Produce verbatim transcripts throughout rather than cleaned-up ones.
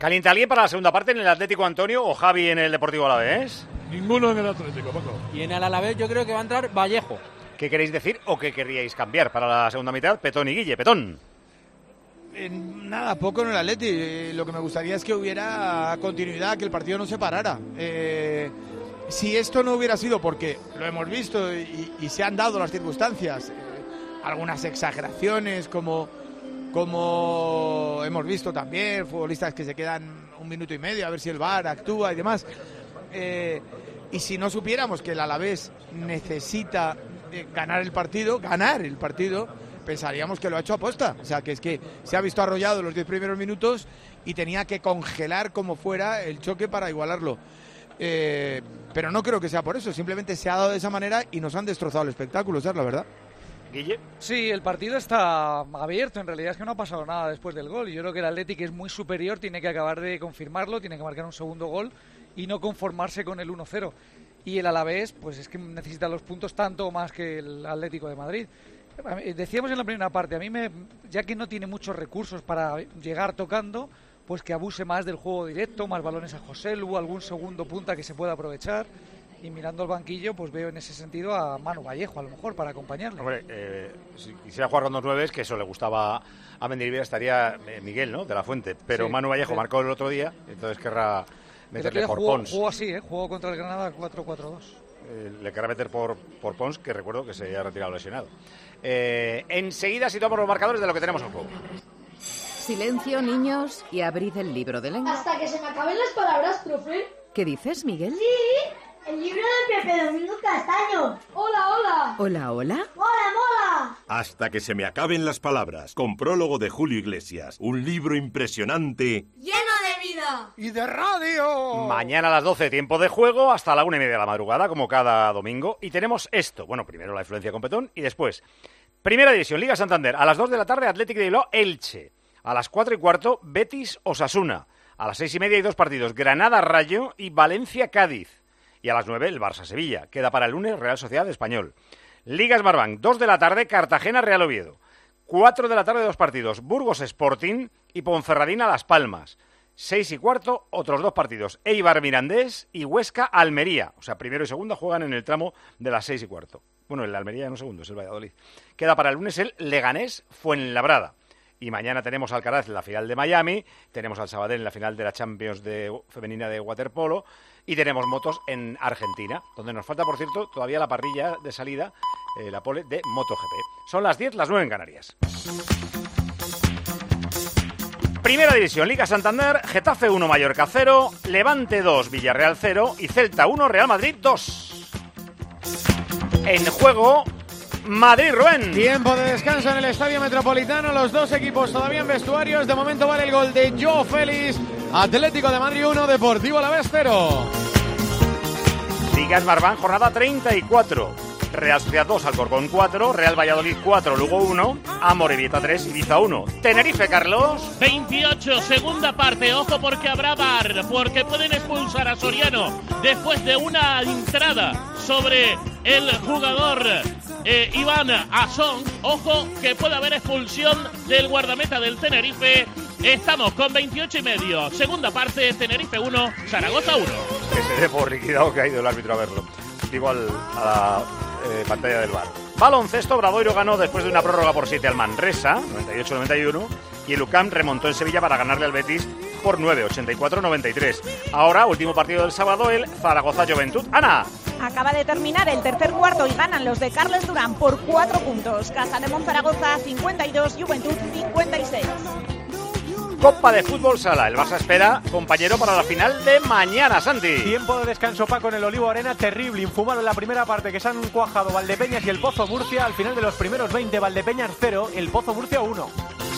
¿Calienta alguien para la segunda parte en el Atlético Antonio o Javi en el Deportivo Alavés? Ninguno en el Atlético, Paco. Y en el Alavés yo creo que va a entrar Vallejo. ¿Qué queréis decir o qué querríais cambiar para la segunda mitad? Petón y Guille. Petón. Eh, nada, poco en el Atleti. Eh, lo que me gustaría es que hubiera continuidad, que el partido no se parara. Eh, si esto no hubiera sido porque lo hemos visto y, y se han dado las circunstancias, eh, algunas exageraciones como, como hemos visto también, futbolistas que se quedan un minuto y medio a ver si el V A R actúa y demás. Eh, y si no supiéramos que el Alavés necesita eh, ganar el partido, ganar el partido, pensaríamos que lo ha hecho aposta. O sea, que es que se ha visto arrollado los diez primeros minutos y tenía que congelar como fuera el choque para igualarlo. Eh, pero no creo que sea por eso, simplemente se ha dado de esa manera y nos han destrozado el espectáculo, esa es la verdad. Guille. Sí, el partido está abierto, en realidad es que no ha pasado nada después del gol. Yo creo que el Atlético es muy superior, tiene que acabar de confirmarlo, tiene que marcar un segundo gol y no conformarse con el uno cero. Y el Alavés, pues es que necesita los puntos tanto o más que el Atlético de Madrid. Decíamos en la primera parte, a mí me, ya que no tiene muchos recursos para llegar tocando, pues que abuse más del juego directo, más balones a Joselu, algún segundo punta que se pueda aprovechar. Y mirando el banquillo, pues veo en ese sentido a Manu Vallejo, a lo mejor, para acompañarle. Hombre, eh, si quisiera jugar con dos nueves, que eso le gustaba a Mendilibar, estaría eh, Miguel, ¿no?, de la Fuente. Pero sí, Manu Vallejo pero... marcó el otro día, entonces querrá meterle por jugó, Pons. Jugó así, ¿eh? Jugó contra el Granada cuatro cuatro dos. Eh, le querrá meter por, por Pons, que recuerdo que se ha retirado lesionado. Eh, enseguida situamos los marcadores de lo que tenemos en juego. Silencio, niños, y abrid el libro de lengua. Hasta que se me acaben las palabras, profe. ¿Qué dices, Miguel? Sí, el libro de Pepe Domingo Castaño. Hola, hola. Hola, hola. Mola, mola. Hasta que se me acaben las palabras, con prólogo de Julio Iglesias. Un libro impresionante. Lleno de vida. ¡Y de radio! Mañana a las doce, tiempo de juego, hasta la una y media de la madrugada, como cada domingo. Y tenemos esto. Bueno, primero la influencia con Petón y después Primera División, Liga Santander. A las dos de la tarde, Athletic de Bilbao, Elche. A las cuatro y cuarto, Betis Osasuna. A las seis y media hay dos partidos, Granada Rayo y Valencia Cádiz. Y a las nueve, el Barça Sevilla. Queda para el lunes Real Sociedad Español. Liga Smartbank, dos de la tarde, Cartagena Real Oviedo. cuatro de la tarde, dos partidos, Burgos Sporting y Ponferradina Las Palmas. seis y cuarto, otros dos partidos, Eibar Mirandés y Huesca Almería. O sea, primero y segundo juegan en el tramo de las seis y cuarto. Bueno, el Almería en un segundo, es el Valladolid. Queda para el lunes el Leganés Fuenlabrada. Y mañana tenemos al Alcaraz en la final de Miami, tenemos al Sabadell en la final de la Champions de, femenina de waterpolo y tenemos motos en Argentina, donde nos falta, por cierto, todavía la parrilla de salida, eh, la pole de MotoGP. Son las diez, las nueve en Canarias. Primera División, Liga Santander, Getafe uno, Mallorca cero, Levante dos, Villarreal cero y Celta uno, Real Madrid dos. En juego, Madrid, Rubén. Tiempo de descanso en el Estadio Metropolitano. Los dos equipos todavía en vestuarios. De momento vale el gol de Joao Félix. Atlético de Madrid uno, Deportivo Alavés cero. Liga Smartbank, jornada treinta y cuatro. Real Sociedad dos, Alcorcón cuatro, Real Valladolid cuatro, Lugo uno, Amorebieta tres, Ibiza uno. Tenerife, Carlos. veintiocho, segunda parte. Ojo porque habrá V A R, porque pueden expulsar a Soriano después de una entrada sobre el jugador eh, Iván Asón. Ojo que puede haber expulsión del guardameta del Tenerife. Estamos con veintiocho y medio. Segunda parte, Tenerife uno, Zaragoza uno. Que se dé por liquidado que ha ido el árbitro a verlo. Digo al, a la eh, pantalla del V A R. Baloncesto, Obradoiro ganó después de una prórroga por siete al Manresa, noventa y ocho noventa y uno, y el U C A M remontó en Sevilla para ganarle al Betis por nueve, ochenta y cuatro noventa y tres. Ahora, último partido del sábado, el Zaragoza Juventud. Ana. Acaba de terminar el tercer cuarto y ganan los de Carles Durán por cuatro puntos. Casa de Monzaragoza cincuenta y dos, Juventud cincuenta y seis. Copa de Fútbol Sala. El Barça espera compañero para la final de mañana, Santi. Tiempo de descanso, Paco, en el Olivo Arena. Terrible, infumado en la primera parte, que se han cuajado Valdepeñas y el Pozo Murcia. Al final de los primeros veinte, Valdepeñas cero, el Pozo Murcia uno.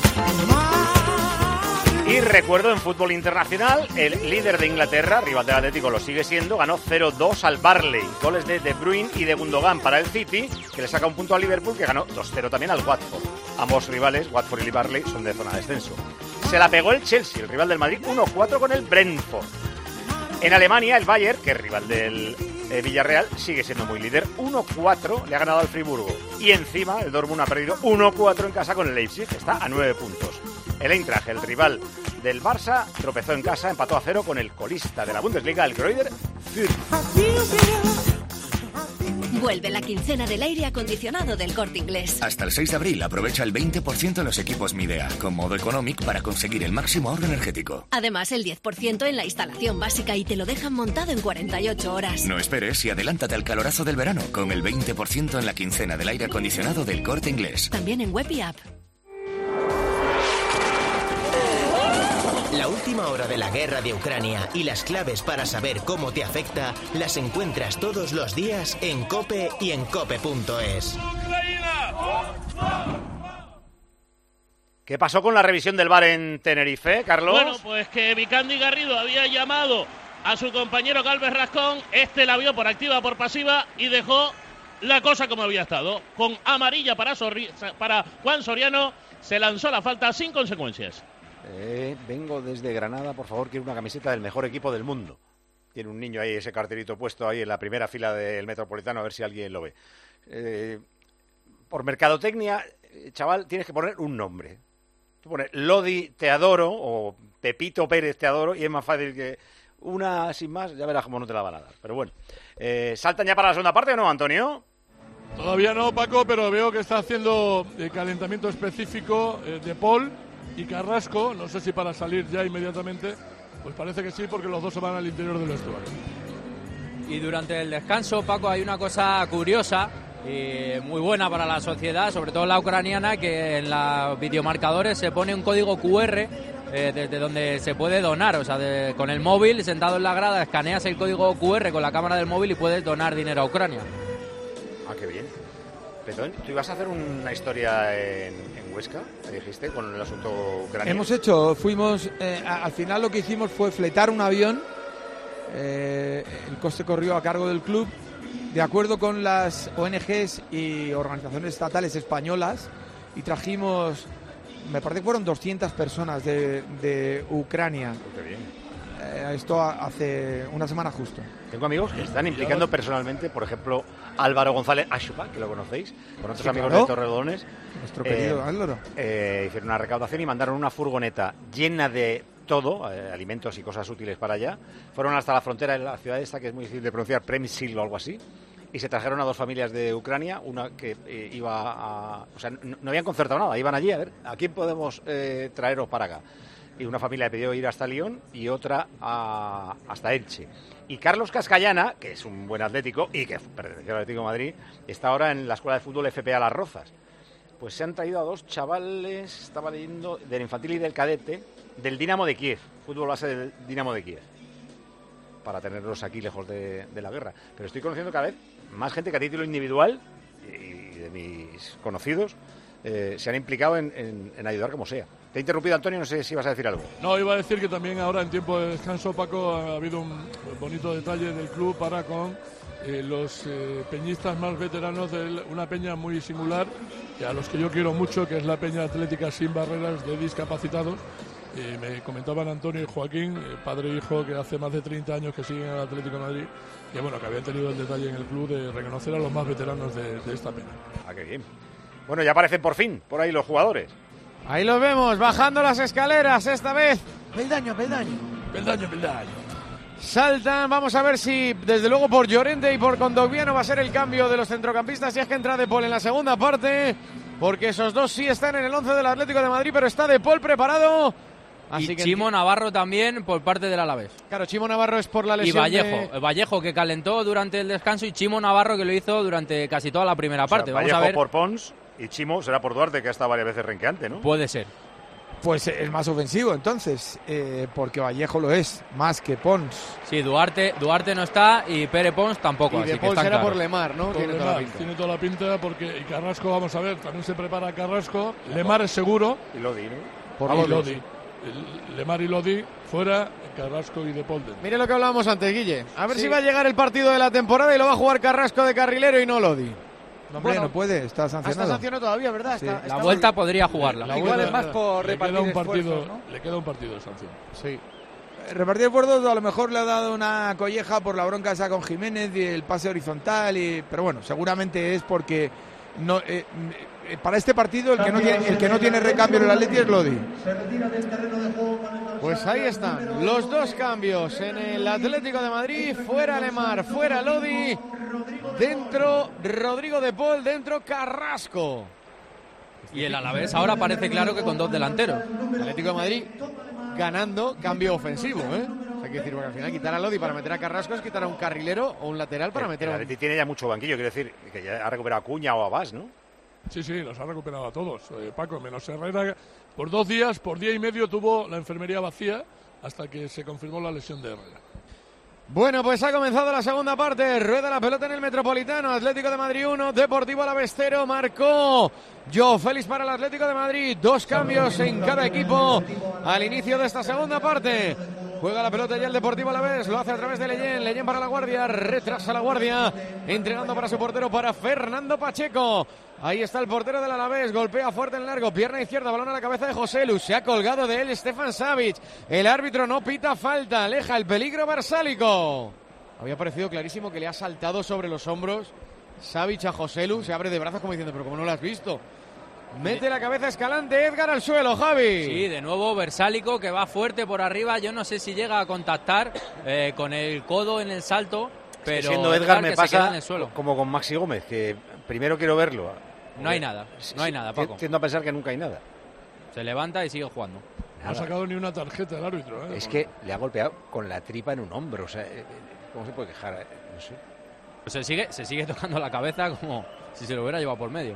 Y recuerdo, en fútbol internacional, el líder de Inglaterra, rival del Atlético lo sigue siendo, ganó cero dos al Burnley. Goles de De Bruyne y de Gundogan para el City, que le saca un punto al Liverpool, que ganó dos cero también al Watford. Ambos rivales, Watford y Burnley, son de zona de descenso. Se la pegó el Chelsea, el rival del Madrid, uno cuatro con el Brentford. En Alemania, el Bayern, que es rival del eh, Villarreal, sigue siendo muy líder, uno cuatro, le ha ganado al Friburgo. Y encima, el Dortmund ha perdido uno cuatro en casa con el Leipzig, que está a nueve puntos. El Eintracht, el rival del Barça, tropezó en casa, empató a cero con el colista de la Bundesliga, el Greuther Fürth. Vuelve la quincena del aire acondicionado del Corte Inglés. Hasta el seis de abril aprovecha el veinte por ciento en los equipos Midea, con modo Economic para conseguir el máximo ahorro energético. Además, el diez por ciento en la instalación básica y te lo dejan montado en cuarenta y ocho horas. No esperes y adelántate al calorazo del verano con el veinte por ciento en la quincena del aire acondicionado del Corte Inglés. También en web y app. La última hora de la guerra de Ucrania y las claves para saber cómo te afecta las encuentras todos los días en COPE y en cope punto es. ¿Qué pasó con la revisión del V A R en Tenerife, Carlos? Bueno, pues que Vicandi Garrido había llamado a su compañero Galvez Rascón, este la vio por activa, por pasiva y dejó la cosa como había estado. Con amarilla para, Sorri- para Juan Soriano, se lanzó la falta sin consecuencias. Eh, vengo desde Granada, por favor, quiero una camiseta del mejor equipo del mundo. Tiene un niño ahí, ese cartelito puesto ahí en la primera fila del Metropolitano, a ver si alguien lo ve. Eh, por mercadotecnia, chaval, tienes que poner un nombre. Tú pones Lodi te adoro o Pepito Pérez te adoro y es más fácil que una sin más, ya verás cómo no te la van a dar. Pero bueno, eh, ¿saltan ya para la segunda parte o no, Antonio? Todavía no, Paco, pero veo que está haciendo el calentamiento específico eh, de Paul y Carrasco, no sé si para salir ya inmediatamente, pues parece que sí, porque los dos se van al interior del vestuario. Y durante el descanso, Paco, hay una cosa curiosa y muy buena para la sociedad, sobre todo la ucraniana, que en los videomarcadores se pone un código cu erre eh, desde donde se puede donar, o sea, de, con el móvil, sentado en la grada, escaneas el código cu erre con la cámara del móvil y puedes donar dinero a Ucrania. Ah, qué bien. Perdón, ¿tú ibas a hacer una historia en, en Huesca, me dijiste, con el asunto ucraniano? Hemos hecho, fuimos, eh, a, al final lo que hicimos fue fletar un avión, eh, el coste corrió a cargo del club, de acuerdo con las O N Ges y organizaciones estatales españolas, y trajimos, me parece que fueron doscientas personas de, de Ucrania. Qué bien. Esto hace una semana justo. Tengo amigos que están implicando personalmente, por ejemplo, Álvaro González Ashupa, que lo conocéis, con otros Sí, amigos claro. de Torrelodones. Nuestro querido eh, Álvaro. Eh, hicieron una recaudación y mandaron una furgoneta llena de todo, eh, alimentos y cosas útiles para allá. Fueron hasta la frontera de la ciudad esta, que es muy difícil de pronunciar, Premisil o algo así, y se trajeron a dos familias de Ucrania, una que eh, iba a... O sea, no, no habían concertado nada, iban allí a ver a quién podemos eh, traeros para acá. Y una familia le pidió ir hasta Lyon y otra a, hasta Elche. Y Carlos Cascallana, que es un buen atlético y que perteneció al Atlético de Madrid, está ahora en la Escuela de Fútbol F P A Las Rozas. Pues se han traído a dos chavales, estaba leyendo, del infantil y del cadete, del Dinamo de Kiev, fútbol base del Dinamo de Kiev, para tenerlos aquí lejos de, de la guerra. Pero estoy conociendo cada vez más gente que a título individual, y de mis conocidos, eh, se han implicado en, en, en ayudar como sea. Te he interrumpido, Antonio, no sé si ibas a decir algo. No, iba a decir que también ahora en tiempo de descanso, Paco, ha habido un bonito detalle del club para con eh, los eh, peñistas más veteranos de una peña muy singular, y a los que yo quiero mucho, que es la Peña Atlética Sin Barreras de Discapacitados. Eh, me comentaban Antonio y Joaquín, eh, padre e hijo, que hace más de treinta años que siguen al Atlético de Madrid, que bueno, que habían tenido el detalle en el club de reconocer a los más veteranos de, de esta peña. Ah, qué bien. Bueno, ya aparecen por fin por ahí los jugadores. Ahí los vemos, bajando las escaleras, esta vez. Peldaño, peldaño. Peldaño, peldaño. Saltan, vamos a ver si desde luego por Llorente y por Condogbiano va a ser el cambio de los centrocampistas. Y es que entra De Paul en la segunda parte, porque esos dos sí están en el once del Atlético de Madrid, pero está De Paul preparado. Así y que Chimo Navarro también por parte del Alavés. Claro, Chimo Navarro es por la lesión. Y Vallejo, de... Vallejo que calentó durante el descanso y Chimo Navarro que lo hizo durante casi toda la primera O sea, parte. Vallejo Vamos a ver. por Pons y Chimo será por Duarte, que ha estado varias veces renqueante, ¿no? Puede ser. Pues el más ofensivo, entonces, eh, porque Vallejo lo es, más que Pons. Sí, Duarte Duarte no está y Pere Pons tampoco. Y así De que Paul están será claros. por Lemar, ¿no? Por Tiene Lemar, toda la pinta. tiene toda la pinta, porque y Carrasco, vamos a ver, también se prepara Carrasco. Lemar es seguro. Y Lodi, ¿no? Por Vamos, Lodi. Lemar y Lodi fuera, Carrasco y De Paul dentro. Mire lo que hablábamos antes, Guille. A ver Sí. si va a llegar el partido de la temporada y lo va a jugar Carrasco de carrilero y no Lodi. No, hombre, Bueno, no puede, está Ah, está sancionado. sancionado todavía, ¿verdad? Sí. Está- La está vuelta muy- podría jugarla. La igual es más por le repartir queda un partido, esfuerzos, ¿no? Le queda un partido de sanción. Sí. Repartir esfuerzos a lo mejor le ha dado una colleja por la bronca esa con Jiménez y el pase horizontal, y, pero bueno, seguramente es porque no, eh, eh, para este partido el que no tiene, el que no tiene recambio en el Atleti es Lodi. Pues ahí están los dos cambios en el Atlético de Madrid. Fuera Lemar, fuera Lodi. Dentro Rodrigo de Paul, dentro Carrasco. Y el Alavés ahora parece claro que con dos delanteros. Atlético de Madrid ganando cambio ofensivo, ¿eh? Hay que decir, bueno, al final quitar a Lodi para meter a Carrasco es quitar a un carrilero o un lateral para el, meter a el un... Atleti tiene ya mucho banquillo, quiero decir, que ya ha recuperado a Cuña o a Bas, ¿no? Sí, sí, los ha recuperado a todos, eh, Paco, menos Herrera. Por dos días, por día y medio tuvo la enfermería vacía hasta que se confirmó la lesión de Herrera. Bueno, pues ha comenzado la segunda parte. Rueda la pelota en el Metropolitano. Atlético de Madrid uno, Deportivo Alavés cero. Marcó Joao Félix para el Atlético de Madrid. Dos cambios en cada equipo al inicio de esta segunda parte. Juega la pelota ya el Deportivo Alavés. Lo hace a través de Leyen. Leyen para la Guardia. Retrasa la Guardia. Entregando para su portero, para Fernando Pacheco. Ahí está el portero del Alavés, golpea fuerte en largo, pierna izquierda, balón a la cabeza de José Lu, se ha colgado de él Stefan Savic, el árbitro no pita falta, aleja el peligro Barsálico. Había parecido clarísimo que le ha saltado sobre los hombros Savic a José Lu, se abre de brazos como diciendo, pero como no lo has visto. Mete la cabeza Escalante, Edgar al suelo, Javi. Sí, de nuevo Barsálico que va fuerte por arriba, yo no sé si llega a contactar eh, con el codo en el salto, pero siendo Edgar, Edgar me pasa en el suelo. Como con Maxi Gómez, que primero quiero verlo. No hay nada, no hay nada, Paco. Tiendo a pensar que nunca hay nada. Se levanta y sigue jugando. No ha sacado ni una tarjeta el árbitro. ¿eh? Es que le ha golpeado con la tripa en un hombro. O sea, ¿cómo se puede quejar? No sé. Pues se sigue, se sigue tocando la cabeza como si se lo hubiera llevado por medio.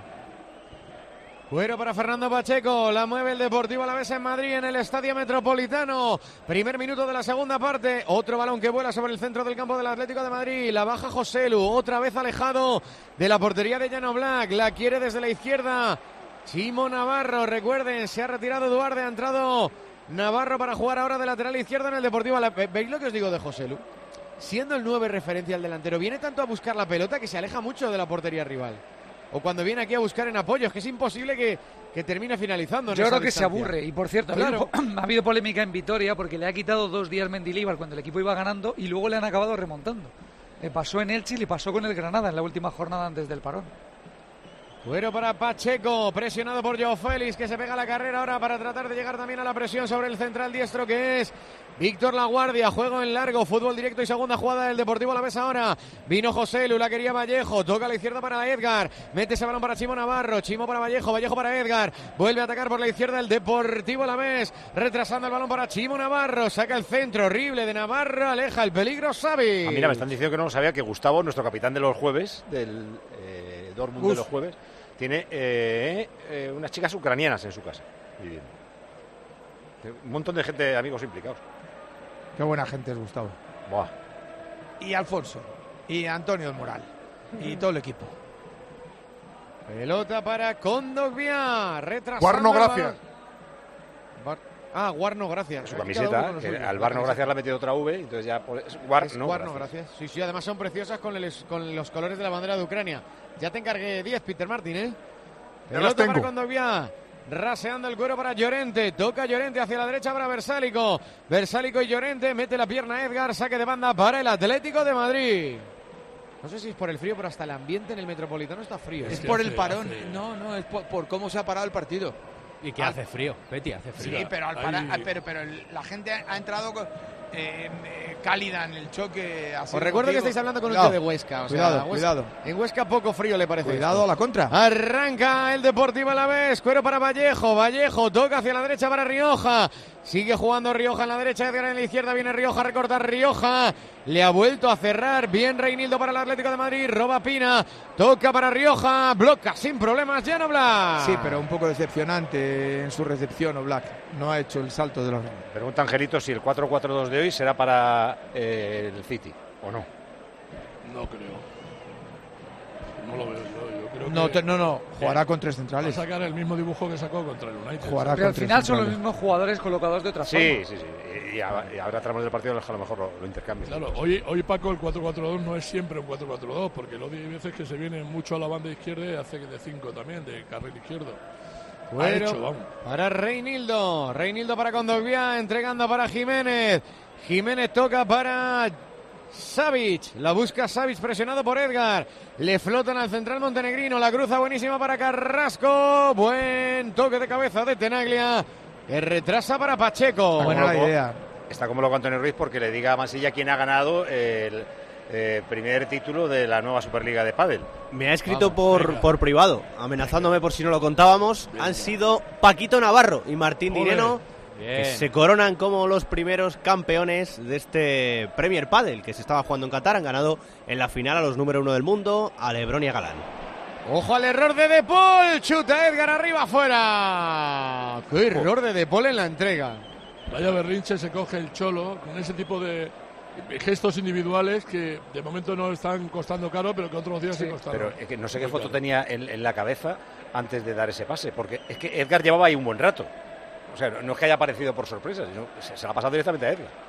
Cuero para Fernando Pacheco, la mueve el Deportivo Alavés en Madrid en el Estadio Metropolitano. Primer minuto de la segunda parte, otro balón que vuela sobre el centro del campo del Atlético de Madrid, la baja José Lu, otra vez alejado de la portería de Llano Black, la quiere desde la izquierda Chimo Navarro, recuerden, se ha retirado Duarte, ha entrado Navarro para jugar ahora de lateral izquierdo en el Deportivo Alavés. ¿Veis lo que os digo de José Lu? Siendo el nueve referencia al delantero, viene tanto a buscar la pelota que se aleja mucho de la portería rival. O cuando viene aquí a buscar en apoyos, que es imposible que, que termine finalizando. En Yo esa creo que distancia. se aburre. Y por cierto, Claro. ha, habido, ha habido polémica en Vitoria porque le ha quitado dos días Mendilibar cuando el equipo iba ganando y luego le han acabado remontando. Le pasó en Elche y le pasó con el Granada en la última jornada antes del parón. Cuero para Pacheco, presionado por Joao Félix, que se pega la carrera ahora para tratar de llegar también a la presión sobre el central diestro que es Víctor Laguardia. Juego en largo, fútbol directo y segunda jugada del Deportivo Alavés ahora. Vino José Lu, la quería Vallejo, toca a la izquierda para Edgar, mete ese balón para Chimo Navarro, Chimo para Vallejo, Vallejo para Edgar, vuelve a atacar por la izquierda el Deportivo Alavés, retrasando el balón para Chimo Navarro, saca el centro horrible de Navarro, aleja el peligro Xavi. Ah, mira, me están diciendo que no lo sabía, que Gustavo, nuestro capitán de los jueves, del eh, Dortmund Gus. de los jueves, tiene eh, eh, unas chicas ucranianas en su casa viviendo. Un montón de gente, amigos implicados. Qué buena gente es Gustavo. Buah. Y Alfonso. Y Antonio Moral. Y todo el equipo. Pelota para Kondogbia. Retrasando. Guarno, gracias. Bar... Ah, Guarno, gracias. Su camiseta, que al Barno, gracias, le ha metido otra V, entonces ya es Guarno, Guarno, gracias. gracias. Sí, sí, además son preciosas con, el, con los colores de la bandera de Ucrania. Ya te encargué diez, Peter Martin, ¿eh? Ya las tengo. Para Kondogbia. Raseando el cuero para Llorente, toca Llorente hacia la derecha para Versálico, Versálico y Llorente, mete la pierna Edgar, saque de banda para el Atlético de Madrid. No sé si es por el frío, pero hasta el ambiente en el Metropolitano está frío. Es ¿eh? por el parón, no, no, es por, por cómo se ha parado el partido. Y que hace frío, Betty, hace frío. Sí, pero, al parar, pero, pero la gente ha entrado con, eh, cálida en el choque. Os recuerdo contigo. Que estáis hablando con cuidado, un tío de Huesca. O cuidado, sea, Huesca, cuidado. En Huesca poco frío le parece. Cuidado esto. a la contra. Arranca el Deportivo Alavés, cuero para Vallejo, Vallejo toca hacia la derecha para Rioja. Sigue jugando Rioja en la derecha, Edgar en la izquierda, viene Rioja, recorta Rioja, le ha vuelto a cerrar, bien Reinildo para el Atlético de Madrid, roba Pina, toca para Rioja, bloca sin problemas Llano Black. Sí, pero un poco decepcionante en su recepción Oblak, no ha hecho el salto de los... Pregunta Angelito si el cuatro cuatro dos de hoy será para eh, el City, ¿o no? No creo. No lo veo yo. yo creo no, que, no, no, jugará con tres centrales. Va a sacar el mismo dibujo que sacó contra el United. Jugará Pero con al tres final centrales. son los mismos jugadores colocados de otra forma. Sí, sí, sí. Y, y, y habrá tramos del partido en los que a lo mejor lo, lo intercambian. Claro, hoy, hoy Paco, el cuatro cuatro dos no es siempre un cuatro cuatro dos, porque lo hay veces que se viene mucho a la banda izquierda y hace de cinco también, de carril izquierdo. Bueno, hecho, vamos. Para Reinildo, Reinildo para Kondogbia, entregando para Jiménez. Jiménez toca para Savic, la busca Savic presionado por Edgar. Le flotan al central montenegrino. La cruza buenísima para Carrasco. Buen toque de cabeza de Tenaglia. Que retrasa para Pacheco. Buena la idea. Está como loco Antonio Ruiz porque le diga a Masilla quién ha ganado el eh, primer título de la nueva Superliga de Pádel. Me ha escrito por, por privado, amenazándome por si no lo contábamos. Han sido Paquito Navarro y Martín Dineno, que se coronan como los primeros campeones de este Premier Padel que se estaba jugando en Qatar. Han ganado en la final a los número uno del mundo, a Lebrón y a Galán. Ojo al error de De Paul, chuta Edgar arriba afuera. Qué error de De Paul en la entrega. Vaya berrinche se coge el Cholo con ese tipo de gestos individuales que de momento no están costando caro, pero que otros días sí, sí costaron. Pero es que no sé qué foto caro. tenía en, en la cabeza antes de dar ese pase, porque es que Edgar llevaba ahí un buen rato. O sea, no, no es que haya aparecido por sorpresa, sino se, se la ha pasado directamente a Edgar.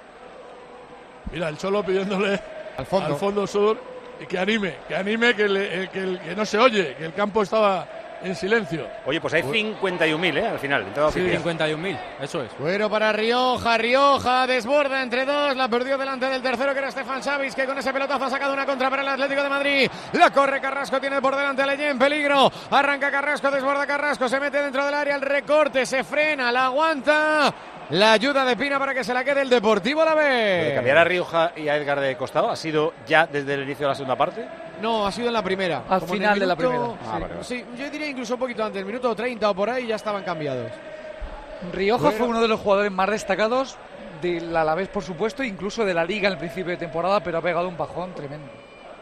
Mira, el Cholo pidiéndole al fondo, al fondo sur y que anime, que anime, que, le, que, el, que no se oye, que el campo estaba en silencio. Oye, pues hay cincuenta y un mil, ¿eh? Al final. Sí, cincuenta y un mil, eso es. Bueno para Rioja, Rioja desborda entre dos, la perdió delante del tercero que era Stefan Savic, que con ese pelotazo ha sacado una contra para el Atlético de Madrid. La corre Carrasco, tiene por delante a Leyen, peligro. Arranca Carrasco, desborda Carrasco, se mete dentro del área, el recorte, se frena, la aguanta. La ayuda de Pina para que se la quede el Deportivo Alavés. ¿De cambiar a Rioja y a Edgar de costado ha sido ya desde el inicio de la segunda parte? No, ha sido en la primera. Al final minuto, de la primera. Sí, ah, vale, vale. sí, yo diría incluso un poquito antes, el minuto treinta o por ahí ya estaban cambiados. Rioja bueno. fue uno de los jugadores más destacados del Alavés, por supuesto, incluso de la Liga en el principio de temporada, pero ha pegado un bajón tremendo.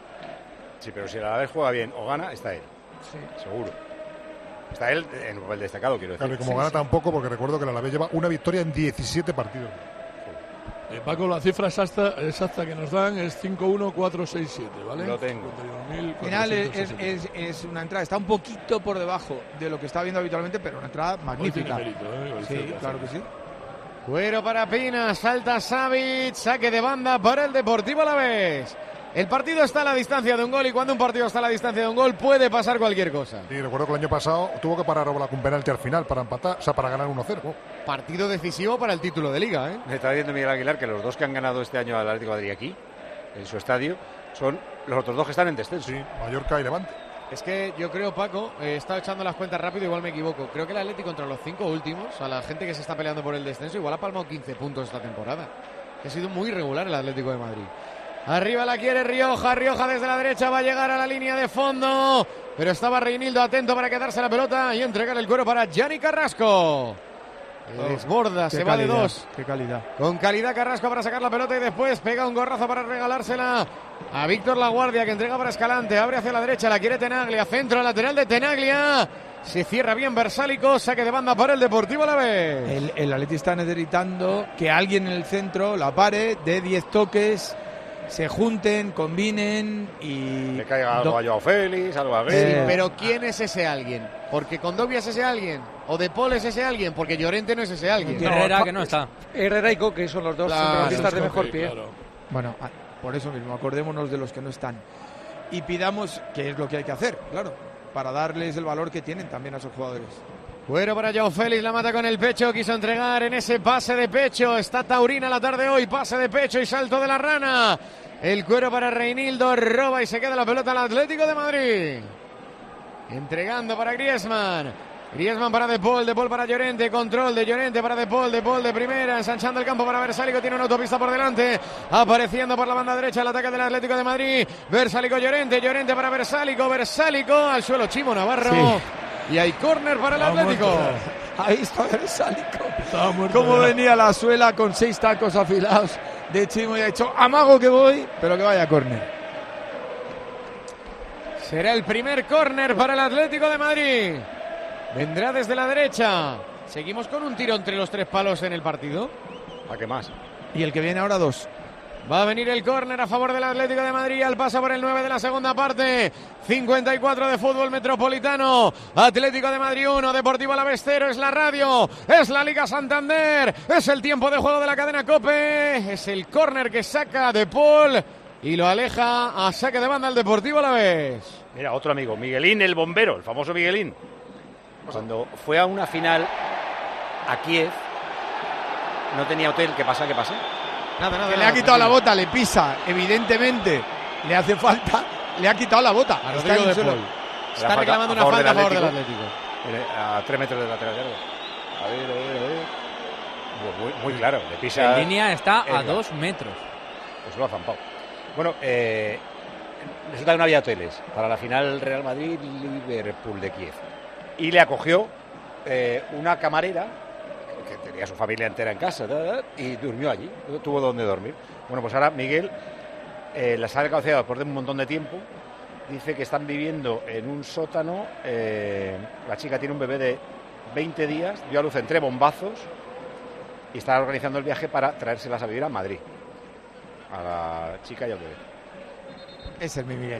Sí, pero si el Alavés juega bien o gana, está él. Sí. Seguro. Está él en un papel destacado, quiero decir. Claro, y como sí, gana sí. tampoco, porque recuerdo que el Alavés lleva una victoria en diecisiete partidos. Eh, Paco, la cifra exacta, exacta que nos dan es cinco uno cuatro seis siete, ¿vale? Lo tengo. Al final es, es, es una entrada, está un poquito por debajo de lo que está viendo habitualmente, pero una entrada magnífica. Mérito, ¿eh? Sí, claro que sí. Cuero para Pina, salta Savic, saque de banda para el Deportivo Alavés. El partido está a la distancia de un gol y cuando un partido está a la distancia de un gol puede pasar cualquier cosa. Sí, recuerdo que el año pasado tuvo que parar Oblak un penalti al final para empatar, o sea, para ganar uno cero. Oh. Partido decisivo para el título de Liga, ¿eh? Me está diciendo Miguel Aguilar que los dos que han ganado este año al Atlético de Madrid aquí, en su estadio, son los otros dos que están en descenso. Sí, Mallorca y Levante. Es que yo creo, Paco, eh, he estado echando las cuentas rápido, igual me equivoco. Creo que el Atlético contra los cinco últimos, a la gente que se está peleando por el descenso, igual ha palmado quince puntos esta temporada. Ha sido muy irregular el Atlético de Madrid. Arriba la quiere Rioja, Rioja desde la derecha va a llegar a la línea de fondo, pero estaba Reinildo atento para quedarse la pelota y entregar el cuero para Gianni Carrasco. Oh, desborda, se calidad, va de dos. Qué calidad. Con calidad Carrasco para sacar la pelota y después pega un gorrazo para regalársela a Víctor Laguardia, que entrega para Escalante, abre hacia la derecha, la quiere Tenaglia, centro lateral de Tenaglia. Se cierra bien Versálico, saque de banda para el Deportivo Alavés. El, el Atleti está necesitando que alguien en el centro la pare, dé diez toques, se junten, combinen y... Le caiga algo Do... a Joao Félix, algo a Gris. Sí, pero ¿quién es ese alguien? Porque Condovia es ese alguien, o De Paul es ese alguien, porque Llorente no es ese alguien. No, Herrera, que no está. Herrera y Coque son los dos centrocampistas de mejor pie. Claro. Bueno, por eso mismo, acordémonos de los que no están. Y pidamos, que es lo que hay que hacer, claro, para darles el valor que tienen también a esos jugadores. Bueno para Joao Félix, la mata con el pecho, quiso entregar en ese pase de pecho, está taurina la tarde hoy, pase de pecho y salto de la rana. El cuero para Reinildo, roba y se queda la pelota al Atlético de Madrid. Entregando para Griezmann. Griezmann para De Paul, De Paul para Llorente, control de Llorente para De Paul, De Paul de primera, ensanchando el campo para Versálico, tiene una autopista por delante, apareciendo por la banda derecha el ataque del Atlético de Madrid. Versálico Llorente, Llorente para Versálico, Versálico al suelo Chimo Navarro. Sí. Y hay córner para el Estaba Atlético. Muerto. Ahí está Versálico. Cómo venía la suela con seis tacos afilados de Chimo y ha hecho amago que voy, pero que vaya córner. Será el primer córner para el Atlético de Madrid. Vendrá desde la derecha. Seguimos con un tiro entre los tres palos en el partido. ¿A qué más? Y el que viene ahora dos. Va a venir el córner a favor del Atlético de Madrid al paso por el nueve de la segunda parte. cincuenta y cuatro de fútbol metropolitano. Atlético de Madrid uno, Deportivo Alavés cero. Es la radio, es la Liga Santander. Es el tiempo de juego de la cadena COPE. Es el córner que saca De Paul y lo aleja a saque de banda el Deportivo Alavés. Mira, otro amigo, Miguelín el bombero, el famoso Miguelín. Cuando fue a una final a Kiev, no tenía hotel. ¿Qué pasa? ¿Qué pasa? Nada, nada. Que nada, le ha quitado tranquilo. la bota, le pisa, evidentemente le hace falta, le ha quitado la bota. A Está Rodrigo en el de suelo. Paul. Está reclamando una falta a favor del Atlético. A tres metros del lateral izquierdo. A ver, a ver, a ver. Muy, muy claro, le pisa. En línea está a el- dos metros. Pues lo ha zampado. Bueno, eh, resulta que no había hoteles para la final Real Madrid-Liverpool de Kiev. Y le acogió eh, una camarera que tenía su familia entera en casa, ta, ta, y durmió allí, no tuvo donde dormir. Bueno, pues ahora Miguel eh, las ha negociado después de un montón de tiempo. Dice que están viviendo en un sótano. Eh, la chica tiene un bebé de veinte días, dio a luz entre bombazos y está organizando el viaje para traérselas a vivir a Madrid. A la chica y al bebé. Ese es mi Miguel.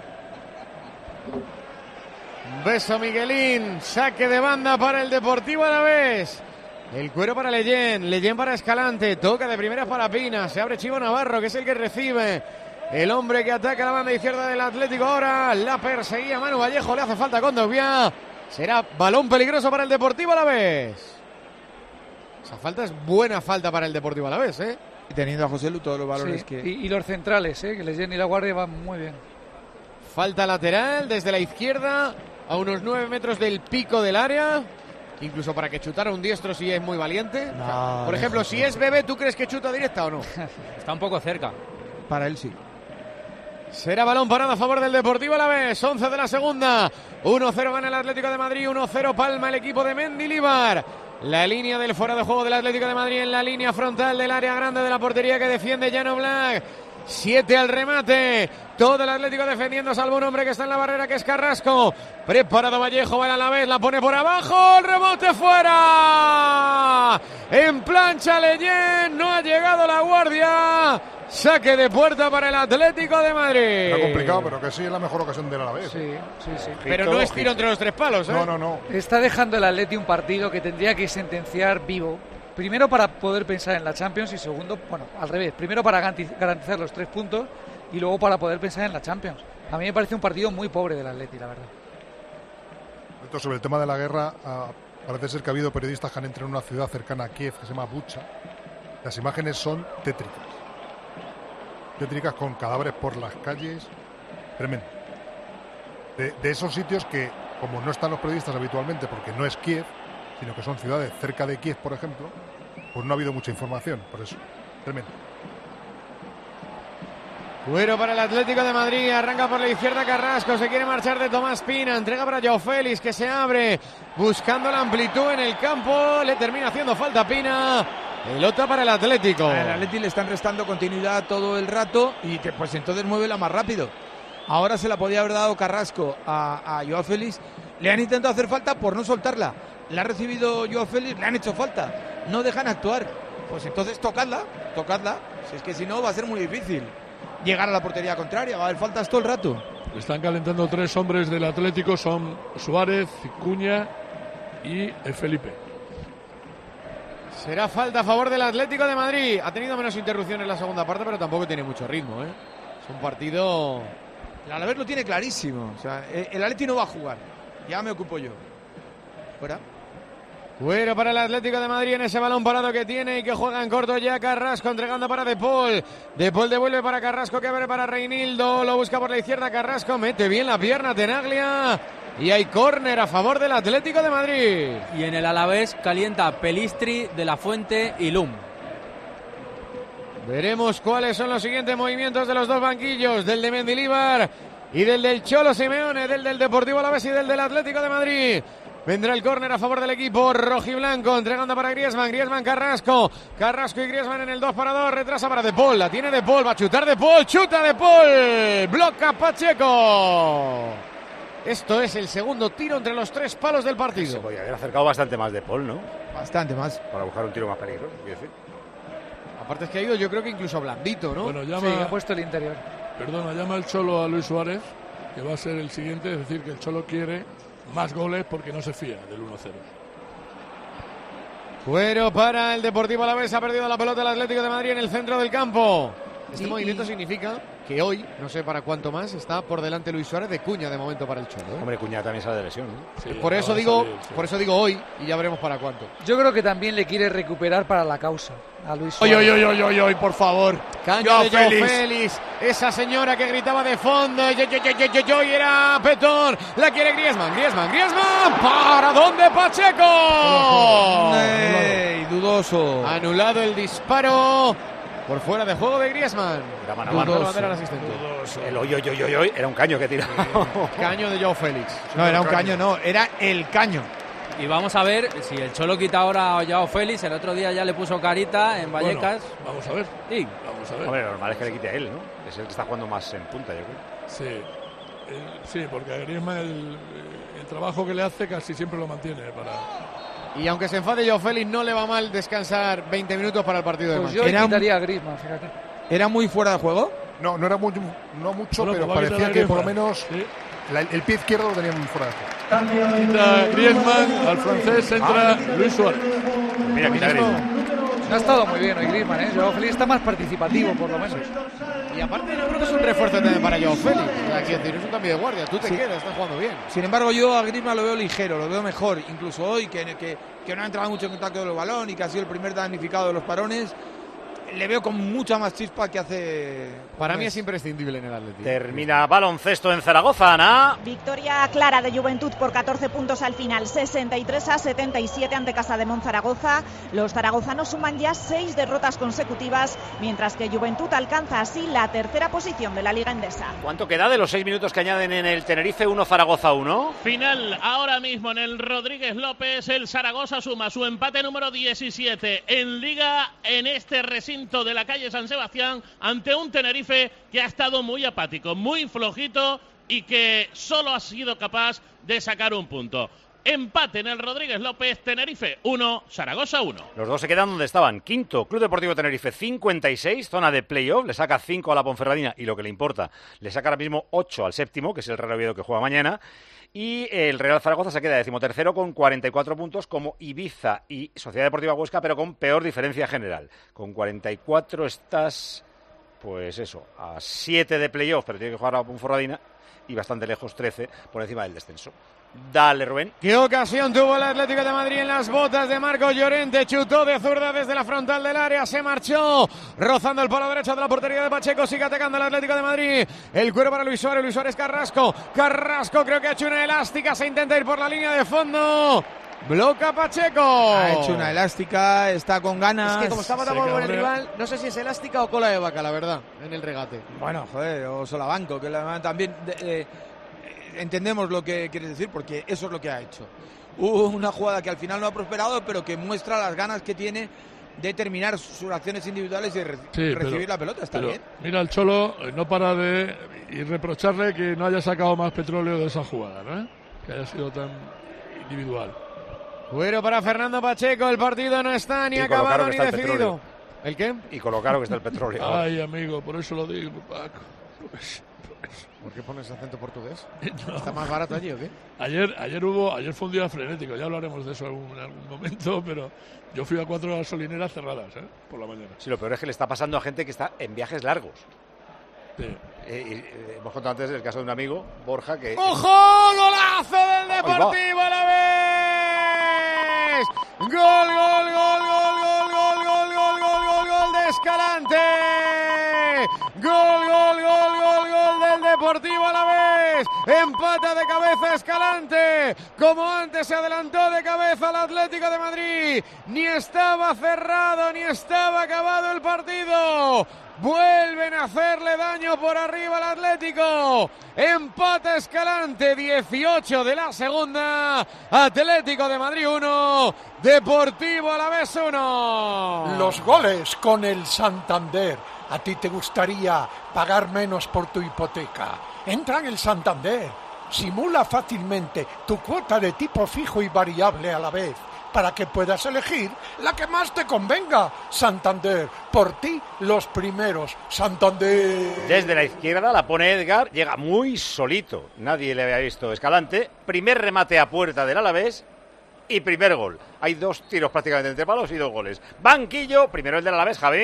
Beso Miguelín, saque de banda para el Deportivo Alavés. El cuero para Leyen, Leyen para Escalante, toca de primeras para Pina, se abre Chivo Navarro, que es el que recibe. El hombre que ataca la banda izquierda del Atlético ahora, la perseguía Manu Vallejo, le hace falta con Dogbia. Será balón peligroso para el Deportivo Alavés. Esa falta es buena falta para el Deportivo Alavés, ¿eh? Y teniendo a José Lu todos los balones Sí, que... y, y los centrales, ¿eh? Que Leyen y la Guardia van muy bien. Falta lateral desde la izquierda a unos nueve metros del pico del área. Incluso para que chutara un diestro si es muy valiente. No, O sea, por ejemplo, lejos, si lejos. es Bebé, ¿tú crees que chuta directa o no? Está un poco cerca. Para él sí. Será balón parado a favor del Deportivo Alavés. once de la segunda. uno cero gana el Atlético de Madrid. uno cero palma el equipo de Mendilibar. La línea del fuera de juego del Atlético de Madrid en la línea frontal del área grande de la portería que defiende Jan Black. Siete al remate. Todo el Atlético defendiendo, salvo un hombre que está en la barrera, que es Carrasco. Preparado Vallejo, va a la vez, la pone por abajo. El rebote fuera. En plancha Leyen. No ha llegado la Guardia. Saque de puerta para el Atlético de Madrid. Está complicado, pero que sí es la mejor ocasión del Alavés. Sí, sí, sí. Pero no es tiro entre los tres palos, ¿eh? No, no, no. Está dejando el Atleti un partido que tendría que sentenciar vivo. Primero para poder pensar en la Champions y segundo, bueno, al revés. Primero para garantiz- garantizar los tres puntos y luego para poder pensar en la Champions. A mí me parece un partido muy pobre del Atleti, la verdad. Esto sobre el tema de la guerra, ah, parece ser que ha habido periodistas que han entrado en una ciudad cercana a Kiev que se llama Bucha. Las imágenes son tétricas. Tétricas con cadáveres por las calles. Tremendo. De, de esos sitios que, como no están los periodistas habitualmente porque no es Kiev, sino que son ciudades cerca de Kiev, por ejemplo, pues no ha habido mucha información, por eso. Tremendo. Cuero para el Atlético de Madrid, arranca por la izquierda Carrasco, se quiere marchar de Tomás Pina, entrega para Joao Félix que se abre, buscando la amplitud en el campo, le termina haciendo falta Pina, pelota para el Atlético. Al Atleti le están restando continuidad todo el rato y que pues entonces muévela más rápido. Ahora se la podía haber dado Carrasco a, a Joao Félix, le han intentado hacer falta por no soltarla, la ha recibido Joao Félix, le han hecho falta, no dejan actuar, pues entonces tocadla, tocadla, si es que si no va a ser muy difícil llegar a la portería contraria, va a haber faltas todo el rato. Están calentando tres hombres del Atlético, son Suárez, Cuña y Felipe. Será falta a favor del Atlético de Madrid, ha tenido menos interrupciones en la segunda parte, pero tampoco tiene mucho ritmo, ¿eh? Es un partido... El Alavés lo tiene clarísimo, o sea, el Atleti no va a jugar, ya me ocupo yo. Fuera. Cuero para el Atlético de Madrid en ese balón parado que tiene y que juega en corto ya Carrasco, entregando para De Paul. De Paul devuelve para Carrasco, que abre para Reinildo, lo busca por la izquierda Carrasco, mete bien la pierna Tenaglia y hay córner a favor del Atlético de Madrid. Y en el Alavés calienta Pelistri, De la Fuente y Lum. Veremos cuáles son los siguientes movimientos de los dos banquillos, del de Mendilibar y del del Cholo Simeone, del del Deportivo Alavés y del del Atlético de Madrid. Vendrá el córner a favor del equipo rojiblanco, entregando para Griezmann, Griezmann Carrasco, Carrasco y Griezmann en el dos para dos, retrasa para De Paul, la tiene De Paul, va a chutar De Paul, chuta De Paul, bloca Pacheco. Esto es el segundo tiro entre los tres palos del partido. Se podía haber acercado bastante más De Paul, ¿no? Bastante más. Para buscar un tiro más peligroso, quiero decir. Aparte es que ha ido yo creo que incluso blandito, ¿no? Bueno, llama, Sí, ha puesto el interior. Perdona, llama el Cholo a Luis Suárez, que va a ser el siguiente, es decir, que el Cholo quiere más goles porque no se fía del uno cero. Cuero para el Deportivo Alavés, ha perdido la pelota el Atlético de Madrid en el centro del campo. Este Y- movimiento y- significa... que hoy, no sé para cuánto más, está por delante Luis Suárez de Cuña de momento para el Cholo. ¿eh? Hombre, Cuña también sale de lesión, ¿no? Sí, por eso digo, salir, sí. por eso digo hoy y ya veremos para cuánto. Yo creo que también le quiere recuperar para la causa a Luis Suárez. Oy, oy, oy, oy, oy, por favor. Caño Joao de Joao Félix. Félix. Esa señora que gritaba de fondo. Yo, yo, yo, yo, yo, yo, y era Petón. La quiere Griezmann. Griezmann, Griezmann. ¿Para dónde Pacheco? Ey, dudoso. Anulado el disparo. Por fuera de juego de Griezmann. Era mano a mano. Al asistente. El oy, oy, oy, oy, oy, era un caño que tiraba. Caño de Joao Félix. No, era un caño, no. Era el caño. Y vamos a ver si el Cholo quita ahora a Joao Félix. El otro día ya le puso carita en Vallecas. Bueno, vamos a ver. Sí. Vamos a ver. Hombre, lo normal es que le quite a él, ¿no? Es el que está jugando más en punta, yo creo. Sí. Eh, sí, porque a Griezmann el, el trabajo que le hace casi siempre lo mantiene para... Y aunque se enfade Joao Félix, no le va mal descansar veinte minutos para el partido de Pues Manchester. yo quitaría a Griezmann, fíjate. ¿Era muy fuera de juego? No, no era muy, no mucho, Bueno, pero pues parecía que por lo menos sí. la, el pie izquierdo lo tenía muy fuera de juego. Quita Griezmann, al francés entra ah. Luis Suárez. Mira, quita Griezmann. No ha estado muy bien hoy Griezmann, ¿eh? Joao Félix está más participativo, por lo menos. Y aparte yo creo que es un refuerzo también para Joao Félix. O sea, quiero decir, es un cambio de guardia. Tú te sí. quedas, estás jugando bien. Sin embargo, yo a Griezmann lo veo ligero, lo veo mejor. Incluso hoy, que, que, que no ha entrado mucho en contacto con el balón y que ha sido el primer damnificado de los parones. Le veo con mucha más chispa que hace... Para mí es imprescindible en el Atlético. Termina baloncesto en Zaragoza, Ana. Victoria clara de Juventud por catorce puntos al final, sesenta y tres a setenta y siete ante Casa de Monzaragoza. Los zaragozanos suman ya seis derrotas consecutivas, mientras que Juventud alcanza así la tercera posición de la Liga Endesa. ¿Cuánto queda de los seis minutos que añaden en el Tenerife uno Zaragoza uno? Final ahora mismo en el Rodríguez López. El Zaragoza suma su empate número diecisiete en Liga en este recinto de la calle San Sebastián ante un Tenerife que ha estado muy apático, muy flojito y que solo ha sido capaz de sacar un punto. Empate en el Rodríguez López, Tenerife uno, Zaragoza uno. Los dos se quedan donde estaban. Quinto, Club Deportivo Tenerife cincuenta y seis, zona de playoff, le saca cinco a la Ponferradina y lo que le importa, le saca ahora mismo ocho al séptimo, que es el Real Oviedo que juega mañana. Y el Real Zaragoza se queda decimotercero con cuarenta y cuatro puntos, como Ibiza y Sociedad Deportiva Huesca, pero con peor diferencia general. Con cuarenta y cuatro estás, pues eso, a siete de playoff, pero tiene que jugar a la Ponferradina y bastante lejos, trece, por encima del descenso. Dale, Rubén. ¿Qué ocasión tuvo el Atlético de Madrid en las botas de Marcos Llorente? Chutó de zurda desde la frontal del área, se marchó, rozando el palo derecho de la portería de Pacheco. Sigue atacando el Atlético de Madrid. El cuero para Luis Suárez, Luis Suárez Carrasco. Carrasco creo que ha hecho una elástica, se intenta ir por la línea de fondo. Bloca Pacheco. Ha hecho una elástica, está con ganas. Es que como estaba tapado por el rival, no sé si es elástica o cola de vaca, la verdad, en el regate. Bueno, joder, o solabanco, que la, también... De, eh, entendemos lo que quieres decir, porque eso es lo que ha hecho. Hubo una jugada que al final no ha prosperado, pero que muestra las ganas que tiene de terminar sus acciones individuales y re sí, recibir pero, la pelota. Está bien. Mira, el Cholo no para de y reprocharle que no haya sacado más petróleo de esa jugada, ¿no? Que haya sido tan individual. Cuero para Fernando Pacheco, el partido no está ni y acabado ni decidido. El, ¿El qué? Y con lo caro que está el petróleo. Ay, amigo, por eso lo digo, Paco. ¿Por qué pones acento portugués? No. ¿Está más barato allí o qué? Ayer, ayer hubo, ayer fue un día frenético, ya hablaremos de eso en algún, algún momento, pero yo fui a cuatro gasolineras cerradas, ¿eh? Por la mañana. Sí, lo peor es que le está pasando a gente que está en viajes largos. Sí. Eh, y, eh, hemos contado antes el caso de un amigo, Borja, que... ¡Ojo! ¡Golazo del Deportivo a la vez! ¡Gol, gol, gol, gol, gol, gol, gol, gol, gol, gol, gol de Escalante! ¡Gol, gol, gol, gol, gol del Deportivo a la vez! Empata de cabeza Escalante. Como antes se adelantó de cabeza el Atlético de Madrid. Ni estaba cerrado, ni estaba acabado el partido. Vuelven a hacerle daño por arriba al Atlético. Empata Escalante, dieciocho de la segunda. Atlético de Madrid uno, Deportivo Alavés uno. Los goles con el Santander. ¿A ti te gustaría pagar menos por tu hipoteca? Entra en el Santander. Simula fácilmente tu cuota de tipo fijo y variable a la vez, para que puedas elegir la que más te convenga. Santander, por ti los primeros. Santander. Desde la izquierda la pone Edgar, llega muy solito, nadie le había visto Escalante. Primer remate a puerta del Alavés y primer gol. Hay dos tiros prácticamente entre palos y dos goles. Banquillo, primero el del Alavés, Javi.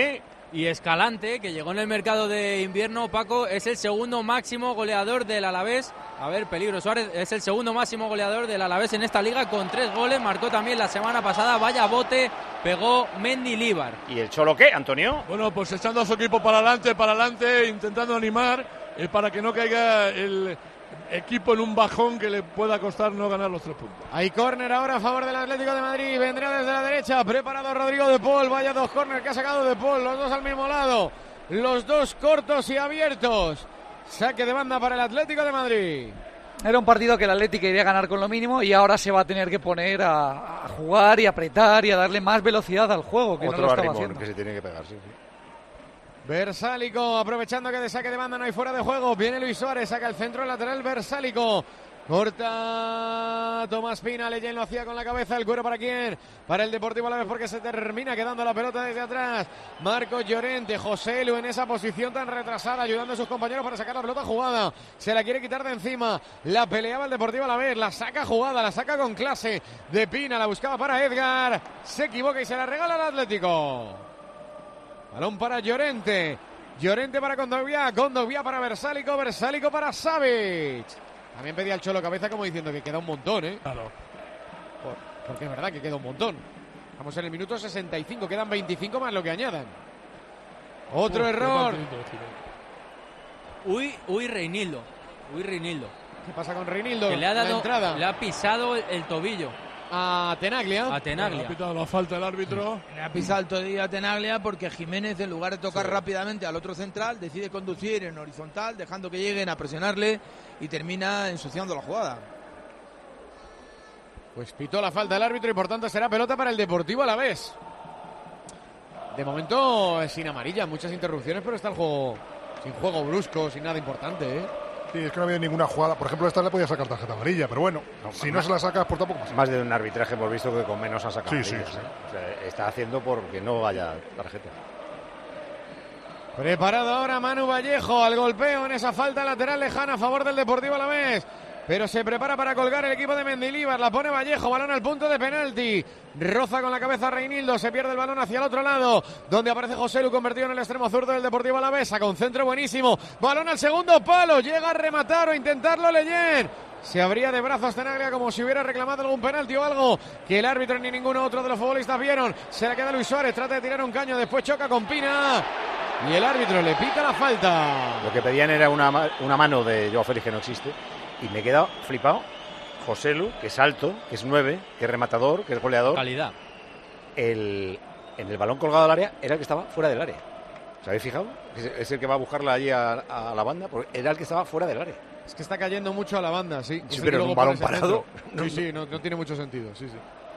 Y Escalante, que llegó en el mercado de invierno, Paco, es el segundo máximo goleador del Alavés. A ver, peligro, Suárez es el segundo máximo goleador del Alavés en esta liga con tres goles. Marcó también la semana pasada, vaya bote, pegó Mendilibar. ¿Y el Cholo qué, Antonio? Bueno, pues echando a su equipo para adelante, para adelante, intentando animar eh, para que no caiga el equipo en un bajón que le pueda costar no ganar los tres puntos. Hay córner ahora a favor del Atlético de Madrid. Vendrá desde la derecha. Preparado Rodrigo de Paul. Vaya dos córner que ha sacado de Paul. Los dos al mismo lado. Los dos cortos y abiertos. Saque de banda para el Atlético de Madrid. Era un partido que el Atlético iría a ganar con lo mínimo y ahora se va a tener que poner a, a jugar y apretar y a darle más velocidad al juego, que Otro no lo estaba haciendo. que se tiene que pegar, sí, sí. Versálico, aprovechando que de saque de banda no hay fuera de juego. Viene Luis Suárez, saca el centro lateral. Versálico corta Tomás Pina. Leyen lo hacía con la cabeza. El cuero para quién? Para el Deportivo Alavés, porque se termina quedando la pelota desde atrás. Marcos Llorente, José Lu en esa posición tan retrasada, ayudando a sus compañeros para sacar la pelota jugada. Se la quiere quitar de encima. La peleaba el Deportivo Alavés. La saca jugada, la saca con clase de Pina. La buscaba para Edgar. Se equivoca y se la regala al Atlético. Balón para Llorente. Llorente para Kondogbia. Kondogbia para Versálico. Versálico para Savic. También pedía el Cholo cabeza como diciendo que queda un montón, ¿eh? Claro. Por, porque es verdad que queda un montón. Estamos en el minuto sesenta y cinco. Quedan veinticinco más lo que añadan. Otro Uf, error. Uy, uy, Reinildo. Uy, Reinildo. ¿Qué pasa con Reinildo? Que le ha dado, la entrada. le ha pisado el, el tobillo. A Tenaglia. A Tenaglia. Le ha pitado la falta el árbitro. Le ha pisado el tobillo a Tenaglia porque Jiménez, en lugar de tocar sí. rápidamente al otro central, decide conducir en horizontal, dejando que lleguen a presionarle y termina ensuciando la jugada. Pues pitó la falta el árbitro y por tanto será pelota para el Deportivo Alavés. De momento sin amarilla, muchas interrupciones, pero está el juego sin juego brusco, sin nada importante, ¿eh? Sí, es que no ha habido ninguna jugada. Por ejemplo, esta le podía sacar tarjeta amarilla, pero bueno, no, si no se la sacas, por tampoco más. Más de un arbitraje hemos visto que con menos ha sacado. Sí, sí, amarillas, sí. ¿eh? O sea, está haciendo porque no haya tarjeta. Preparado ahora Manu Vallejo al golpeo en esa falta lateral lejana a favor del Deportivo Alavés. Pero se prepara para colgar el equipo de Mendilibar. La pone Vallejo, balón al punto de penalti. Roza con la cabeza Reinildo, se pierde el balón hacia el otro lado, donde aparece José Lu convertido en el extremo zurdo del Deportivo Alavés. Con centro buenísimo. Balón al segundo palo. Llega a rematar o intentarlo Leyen. Se abría de brazos Tenaglia como si hubiera reclamado algún penalti o algo que el árbitro ni ninguno otro de los futbolistas vieron. Se la queda Luis Suárez, trata de tirar un caño, después choca con Pina y el árbitro le pita la falta. Lo que pedían era una, una mano de Joao Félix que no existe. Y me he quedado flipado. José Lu, que es alto, que es nueve, que es rematador, que es goleador. Calidad. El, en el balón colgado al área era el que estaba fuera del área. ¿Os habéis fijado? Es el que va a buscarla allí a, a la banda, porque era el que estaba fuera del área. Es que está cayendo mucho a la banda, sí. Sí, pero un balón parado. No, sí, sí, no, no tiene mucho sentido, sí, sí.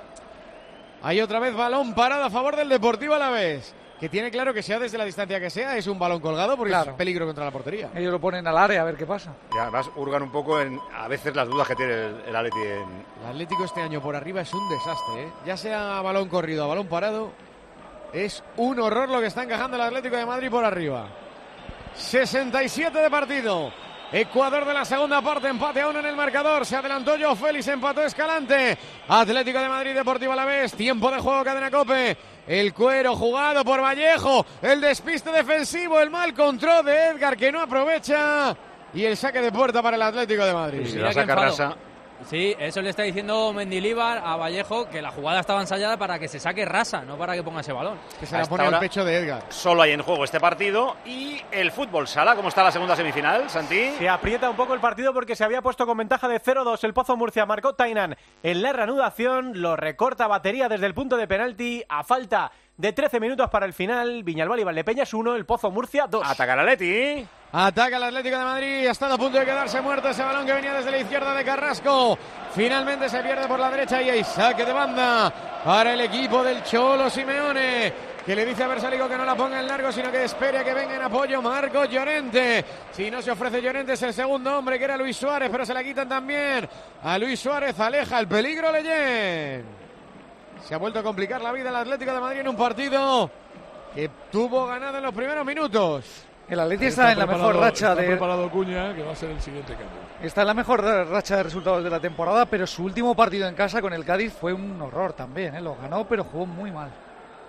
Hay otra vez balón parado a favor del Deportivo Alavés, que tiene claro que sea desde la distancia que sea, es un balón colgado porque claro. Es peligro contra la portería. Ellos lo ponen al área a ver qué pasa. Y además hurgan un poco en a veces las dudas que tiene el, el Atleti. En... El Atlético este año por arriba es un desastre, ¿eh? Ya sea balón corrido o balón parado, es un horror lo que está encajando el Atlético de Madrid por arriba. sesenta y siete de partido. Ecuador de la segunda parte, empate a uno en el marcador. Se adelantó Joao Félix, empató Escalante. Atlético de Madrid, Deportivo Alavés. Tiempo de juego, Cadena COPE. El cuero jugado por Vallejo. El despiste defensivo, el mal control de Edgar que no aprovecha. Y el saque de puerta para el Atlético de Madrid. Y si la saca Rasa. Sí, eso le está diciendo Mendilibar a Vallejo, que la jugada estaba ensayada para que se saque Rasa, no para que ponga ese balón. Que se la pone al pecho de Edgar. Solo hay en juego este partido y el fútbol sala. ¿Cómo está la segunda semifinal, Santi? Se aprieta un poco el partido porque se había puesto con ventaja de cero dos. El Pozo Murcia marcó Tainan en la reanudación, lo recorta Batería desde el punto de penalti a falta de trece minutos para el final. Viñalbal y Valdepeñas uno, el Pozo Murcia dos. Ataca el Atleti. Ataca el Atlético de Madrid, ha estado a punto de quedarse muerto ese balón que venía desde la izquierda de Carrasco. Finalmente se pierde por la derecha y hay saque de banda para el equipo del Cholo Simeone, que le dice a Versálico que no la ponga en largo, sino que espere a que venga en apoyo Marcos Llorente. Si no se ofrece Llorente es el segundo hombre, que era Luis Suárez, pero se la quitan también a Luis Suárez. Aleja el peligro Leyen. Se ha vuelto a complicar la vida el Atlético de Madrid en un partido que tuvo ganado en los primeros minutos. El Atleti está, está en la mejor racha está de... preparado Cuña, que va a ser el siguiente cambio. Está en la mejor racha de resultados de la temporada, pero su último partido en casa con el Cádiz fue un horror también, ¿eh? Lo ganó, pero jugó muy mal.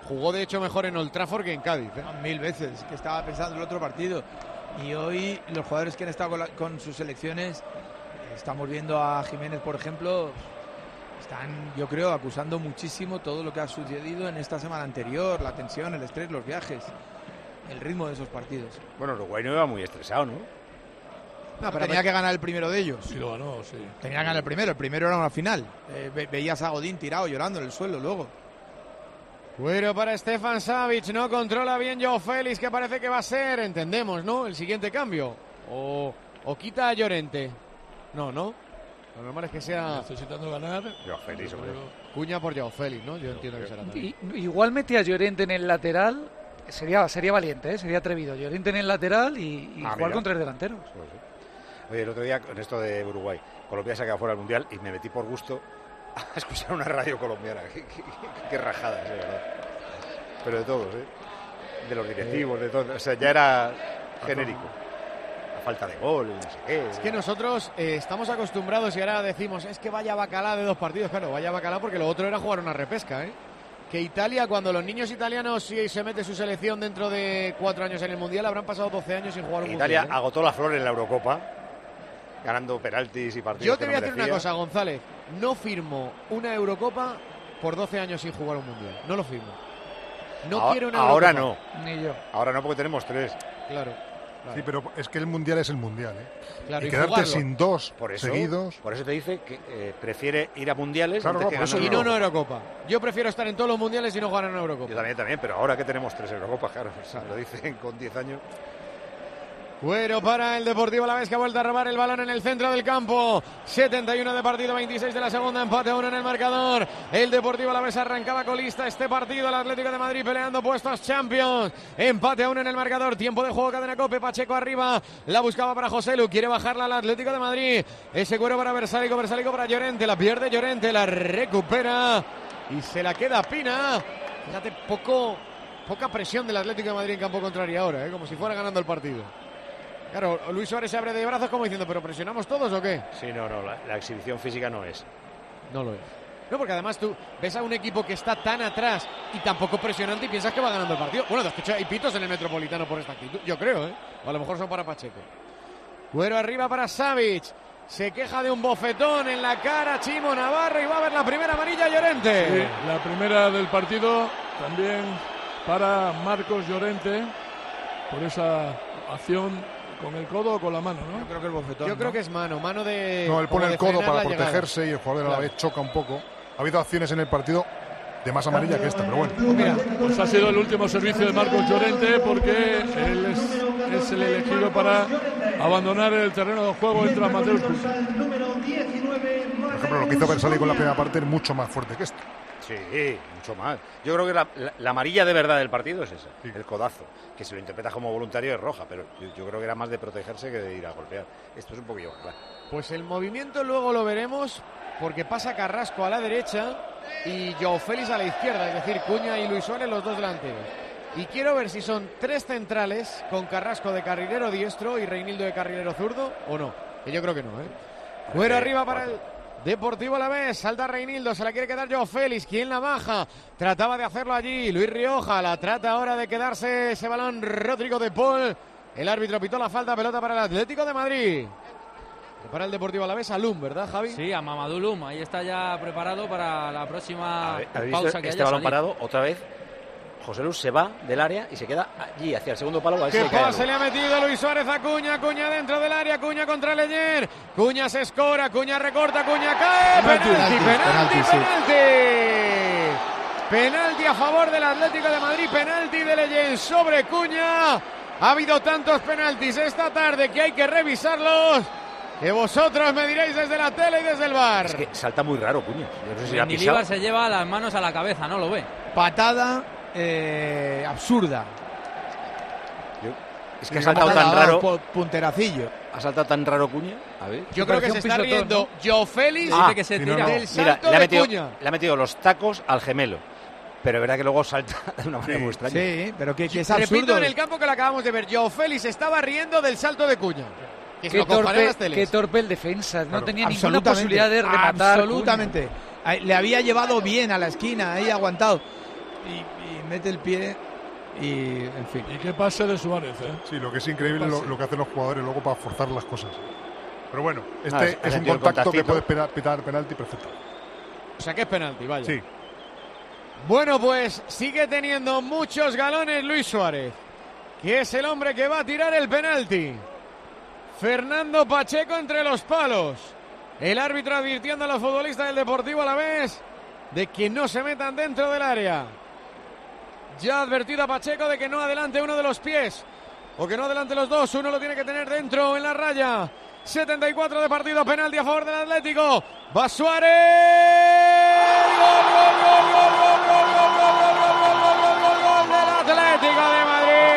Jugó de hecho mejor en Old Trafford que en Cádiz. ¿eh? Mil veces, que estaba pensando en el otro partido. Y hoy los jugadores que han estado con, la, con sus selecciones, estamos viendo a Jiménez, por ejemplo, están, yo creo, acusando muchísimo todo lo que ha sucedido en esta semana anterior, la tensión, el estrés, los viajes, el ritmo de esos partidos. Bueno, Uruguay no iba muy estresado, ¿no? No, pero tenía que ganar el primero de ellos. Sí, lo ganó, sí. Tenía que ganar el primero, el primero era una final. Eh, ve, veías a Godín tirado, llorando en el suelo luego. Bueno, para Stefan Savic, no controla bien Joao Félix, que parece que va a ser, entendemos, ¿no? El siguiente cambio. O, o quita a Llorente. No, no. Lo normal es que sea... Necesitando ganar. Joao Félix, hombre. Cuña por Joao Félix, ¿no? Yo entiendo que será también. Y, igual mete a Llorente en el lateral. Sería, sería valiente, ¿eh? Sería atrevido. Llorente en el lateral y, y Ah, jugar mira. con tres delanteros. Pues sí. Oye, el otro día, con esto de Uruguay, Colombia se ha quedado fuera del Mundial y me metí por gusto a escuchar una radio colombiana. Qué, qué, qué, qué rajadas, de verdad. Pero de todos, ¿eh? De los directivos, de todo. O sea, ya era genérico. La falta de gol, no sé qué. Es que nosotros eh, estamos acostumbrados y ahora decimos, es que vaya bacalá de dos partidos. Claro, vaya bacalá porque lo otro era jugar una repesca, ¿eh? Que Italia, cuando los niños italianos, si se mete su selección dentro de cuatro años en el Mundial, habrán pasado doce años sin jugar un Italia Mundial. ¿eh? agotó la flor en la Eurocopa, ganando penaltis y partidos. Yo te que voy a no decir una merecía. cosa, González. No firmo una Eurocopa por doce años sin jugar un Mundial. No lo firmo. No ahora, quiero una ahora Eurocopa. no. Ni yo. Ahora no, porque tenemos tres. Claro. claro. Sí, pero es que el Mundial es el Mundial, ¿eh? Claro, y y quedarte jugarlo. sin dos Por eso, seguidos... por eso te dice que eh, prefiere ir a mundiales Claro, antes no, que por eso ganar Y no una una Eurocopa. Eurocopa. Yo prefiero estar en todos los mundiales y no jugar en una Eurocopa. Yo también, también, pero ahora que tenemos tres Eurocopas, claro, o sea, lo dicen con diez años. Cuero para el Deportivo Alavés, que ha vuelto a robar el balón en el centro del campo. setenta y uno de partido, veintiséis de la segunda, empate a uno en el marcador. El Deportivo Alavés arrancaba colista este partido. El Atlético de Madrid peleando puestos Champions. Empate a uno en el marcador. Tiempo de juego, cadena Cope. Pacheco arriba. La buscaba para José Lu. Quiere bajarla al Atlético de Madrid. Ese Cuero para Versálico. Versálico para Llorente. La pierde Llorente. La recupera. Y se la queda Pina. Fíjate, poco, poca presión del Atlético de Madrid en campo contrario ahora, ¿eh? Como si fuera ganando el partido. Claro, Luis Suárez se abre de brazos como diciendo, ¿pero presionamos todos o qué? Sí, no, no, la, la exhibición física no es. No lo es. No, porque además tú ves a un equipo que está tan atrás y tan poco presionante y piensas que va ganando el partido. Bueno, de hecho hay pitos en el Metropolitano por esta actitud, yo creo, ¿eh? O a lo mejor son para Pacheco. Cuero arriba para Savic. Se queja de un bofetón en la cara Chimo Navarro y va a ver la primera amarilla Llorente. Sí, la primera del partido también para Marcos Llorente por esa acción con el codo o con la mano, ¿no? Yo creo que el bofetón. Yo creo ¿no? que es mano, mano de... No, él como pone de el codo frenar para la llegada. protegerse y el jugador a la Claro. vez choca un poco. Ha habido acciones en el partido de más amarilla que esta, pero bueno. Mira, pues ha sido el último servicio de Marcos Llorente porque él es, es el elegido para abandonar el terreno de juego entre Mateus. Por ejemplo, lo que hizo Versálico con la primera parte es mucho más fuerte que esto. Sí, mucho más. Yo creo que la, la, la amarilla de verdad del partido es esa, sí. El codazo, que si lo interpretas como voluntario es roja, pero yo, yo creo que era más de protegerse que de ir a golpear. Esto es un poquillo más claro. Pues el movimiento luego lo veremos porque pasa Carrasco a la derecha y Joao Félix a la izquierda, es decir, Cuña y Luis Suárez los dos delanteros. Y quiero ver si son tres centrales con Carrasco de carrilero diestro y Reinildo de carrilero zurdo o no. Que yo creo que no, ¿eh? Fuera arriba para el Deportivo Alavés, salta Reinildo, se la quiere quedar Joao Félix, ¿quién la baja? Trataba de hacerlo allí, Luis Rioja, la trata ahora de quedarse ese balón Rodrigo de Paul. El árbitro pitó la falta, pelota para el Atlético de Madrid. Para el Deportivo Alavés, a Lum, ¿verdad, Javi? Sí, a Mamadou Lum, ahí está ya preparado para la próxima ¿Habéis pausa visto que este haya balón salir. parado otra vez? José Luis se va del área y se queda allí, hacia el segundo palo. A ver si ¿Qué le cae pase algo. le ha metido Luis Suárez a Cuña? Cuña dentro del área, Cuña contra Leyer. Cuña se escora, Cuña recorta, Cuña cae. Penalti, penalti, penalti. Penalti, penalti a favor del Atlético de Madrid, penalti de Leyer sobre Cuña. Ha habido tantos penaltis esta tarde que hay que revisarlos. Que vosotros me diréis desde la tele y desde el bar. Es que salta muy raro, Cuña. Yo no sé si la ha Mendilibar pisado. se lleva las manos a la cabeza, ¿no lo ve? Patada eh, absurda. Yo- es que ha Y saltado patada, tan raro. pu- Punteracillo. ¿Ha saltado tan raro Cuña? A ver. Yo creo que se está riendo Joao Félix Ah, que se sí, tira no, no. del Mira, salto le ha, de metido, Cuña. le ha metido los tacos al gemelo. Pero es verdad que luego salta de una manera muy extraña. Sí, pero que, que es Repito, absurdo. en el campo que lo acabamos de ver, Joao Félix estaba riendo del salto de Cuña. Que se Qué lo comparé en torpe, las teles. qué torpe el defensa, no Claro, tenía ninguna absolutamente, posibilidad de rematar. Absolutamente. Ahí le había llevado bien a la esquina, ahí aguantado. y, y mete el pie y, en fin. Y qué pase de Suárez, ¿eh? Sí, lo que es increíble lo, lo que hacen los jugadores luego para forzar las cosas. Pero bueno, este Ah, es, es un el contacto que contactito. puede pitar, pitar penalti perfecto. O sea que es penalti, vaya. Sí. Bueno, pues sigue teniendo muchos galones Luis Suárez, que es el hombre que va a tirar el penalti. Fernando Pacheco entre los palos. El árbitro advirtiendo a los futbolistas del Deportivo Alavés de que no se metan dentro del área. Ya ha advertido a Pacheco de que no adelante uno de los pies, o que no adelante los dos, uno lo tiene que tener dentro en la raya. setenta y cuatro de partido, penalti a favor del Atlético. Va Suárez. Gol, gol, gol, gol, gol, gol, gol, gol, gol, gol, gol, gol, gol del Atlético de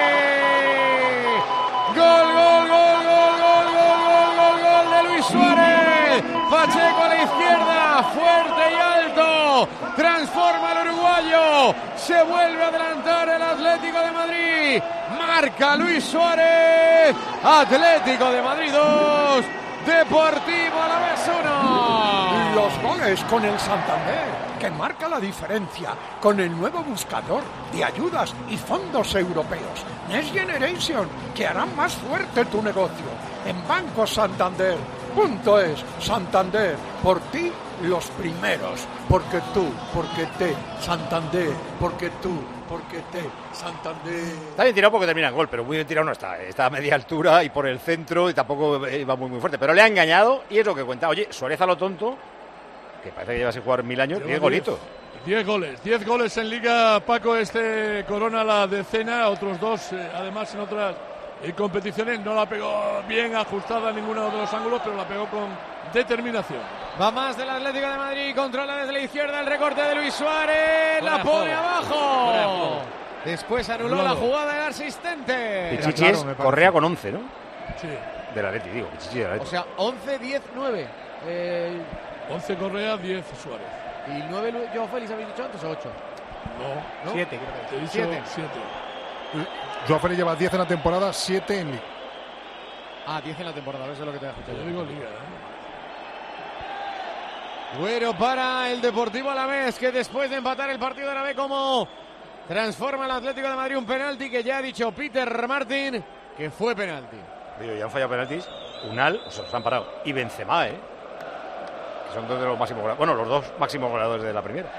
Madrid. Gol, gol, gol, gol, gol, gol, gol, gol, gol de Luis Suárez. Pacheco a la izquierda, fuerte y alto. Transforma al uruguayo. Se vuelve a adelantar el Atlético de Madrid. Marca Luis Suárez. Atlético de Madrid dos. Deportivo Alavés uno. Los goles con el Santander, que marca la diferencia con el nuevo buscador de ayudas y fondos europeos. Next Generation, que hará más fuerte tu negocio. En Banco Santander. Punto es, Santander, por ti los primeros, porque tú, porque te, Santander, porque tú, porque te, Santander. Está bien tirado porque termina en gol, pero muy bien tirado no está. Está a media altura y por el centro y tampoco va muy muy fuerte. Pero le ha engañado y es lo que cuenta. Oye, Suárez a lo tonto, que parece que lleva sin jugar mil años, diez golitos. Diez goles, diez goles en Liga, Paco. Este corona la decena, otros dos, eh, además en otras eh, competiciones. No la pegó bien ajustada en ninguno de los ángulos, pero la pegó con determinación. Va más del Atlético de Madrid, controla desde la izquierda el recorte de Luis Suárez, la pone abajo. Después anuló la jugada del asistente. Pichichi es Correa con once, ¿no? Sí. Del Atleti, digo, Pichichi del O Atleti. sea, once, diez, nueve. Eh, once Correa, diez Suárez. ¿Y nueve Joao Félix habéis dicho antes o ocho? No. ¿No? Siete, creo que. Te he dicho Siete. siete. Joao Félix lleva diez en la temporada, siete en Liga. Ah, diez en la temporada, eso es lo que te he escuchado. Yo digo Liga, ¿eh? Bueno, para el Deportivo Alavés, que después de empatar el partido ahora ve cómo transforma el Atlético de Madrid un penalti que ya ha dicho Peter Martin que fue penalti. Digo, ya han fallado penaltis. Unal, o sea, los han parado. Y Benzema, ¿eh? Que son dos de los máximos goleadores. Bueno, los dos máximos goleadores de la primera.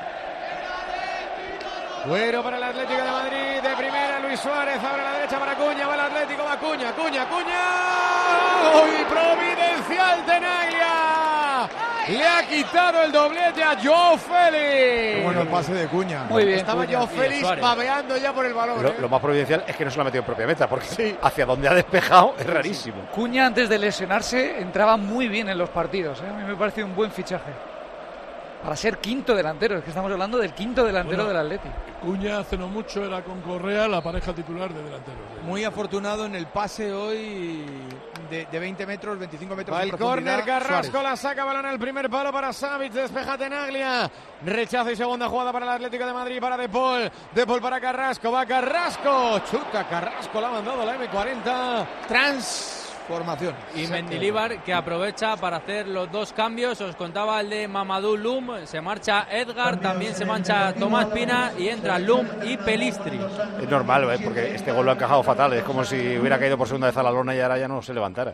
Bueno para el Atlético de Madrid, de primera Luis Suárez, abre a la derecha para Cuña, va el Atlético, va Cuña, Cuña, Cuña. ¡Uy, providencial Tenaglia! Le ha quitado el doblete a Joao Félix. Qué bueno el pase de Cuña. Muy bien, estaba Cuña. Joao Félix babeando ya por el balón. Lo, ¿eh? lo más providencial es que no se lo ha metido en propia meta, porque hacia donde ha despejado es rarísimo. Cuña, antes de lesionarse, entraba muy bien en los partidos, ¿eh? A mí me parece un buen fichaje. Para ser quinto delantero, es que estamos hablando del quinto delantero Bueno, del Atleti. Cuña hace no mucho era con Correa la pareja titular de delanteros. Muy afortunado en el pase hoy de, de veinte metros, veinticinco metros Va de el profundidad. córner, Carrasco Suárez. la saca, balón al primer palo para Savic, despeja Tenaglia, rechazo y segunda jugada para el Atlético de Madrid, para De Paul, De Paul para Carrasco, va Carrasco, chuta Carrasco, la ha mandado la eme cuarenta, transformación. Y Mendilibar, que aprovecha para hacer los dos cambios. Os contaba el de Mamadou Lum. Se marcha Edgar, también se marcha Tomás Pina y entra Lum y Pelistri. Es normal, ¿eh? Porque este gol lo ha encajado fatal. Es como si hubiera caído por segunda vez a la lona y ahora ya no se levantara.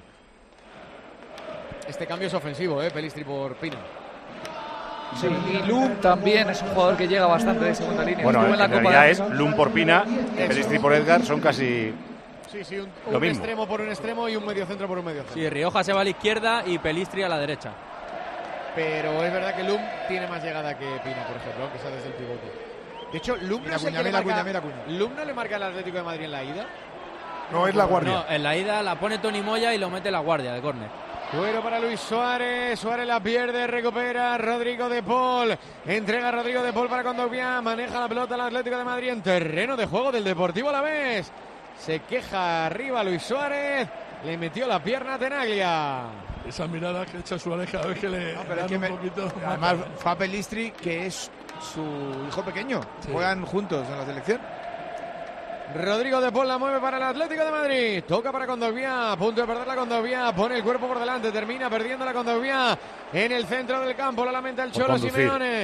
Este cambio es ofensivo, ¿eh? Pelistri por Pina. Sí, y Lum también es un jugador que llega bastante de segunda línea. Bueno, Estuvo en en la Copa realidad del es Mundo. Lum por Pina y Pelistri por Edgar, son casi Sí, sí, un, lo un mismo. extremo por un extremo y un mediocentro por un mediocentro. Sí, Rioja se va a la izquierda y Pelistri a la derecha. Pero es verdad que Lum tiene más llegada que Pina, por ejemplo, que sea desde el pivote. De hecho, Lum Mira no es el Cuña, que le mira marca, Cuña, mira Cuña. Lum no le marca al Atlético de Madrid en la ida. No, es la guardia. No, en la ida la pone Tony Moya y lo mete la guardia de córner. Bueno para Luis Suárez, Suárez la pierde, recupera Rodrigo de Paul, entrega a Rodrigo de Paul para Kondogbia, maneja la pelota el Atlético de Madrid en terreno de juego del Deportivo Alavés. Se queja arriba Luis Suárez, le metió la pierna a Tenaglia. Esa mirada que echa Suárez cada vez que le No, pero dan es que un me- poquito. Además, Fa Pelistri, que es su hijo pequeño. Sí. Juegan juntos en la selección. Rodrigo de Paul la mueve para el Atlético de Madrid. Toca para Kondogbia, a punto de perder la Kondogbia. Pone el cuerpo por delante, termina perdiendo la Kondogbia en el centro del campo. Lo lamenta el Por Cholo conducir. Simeone.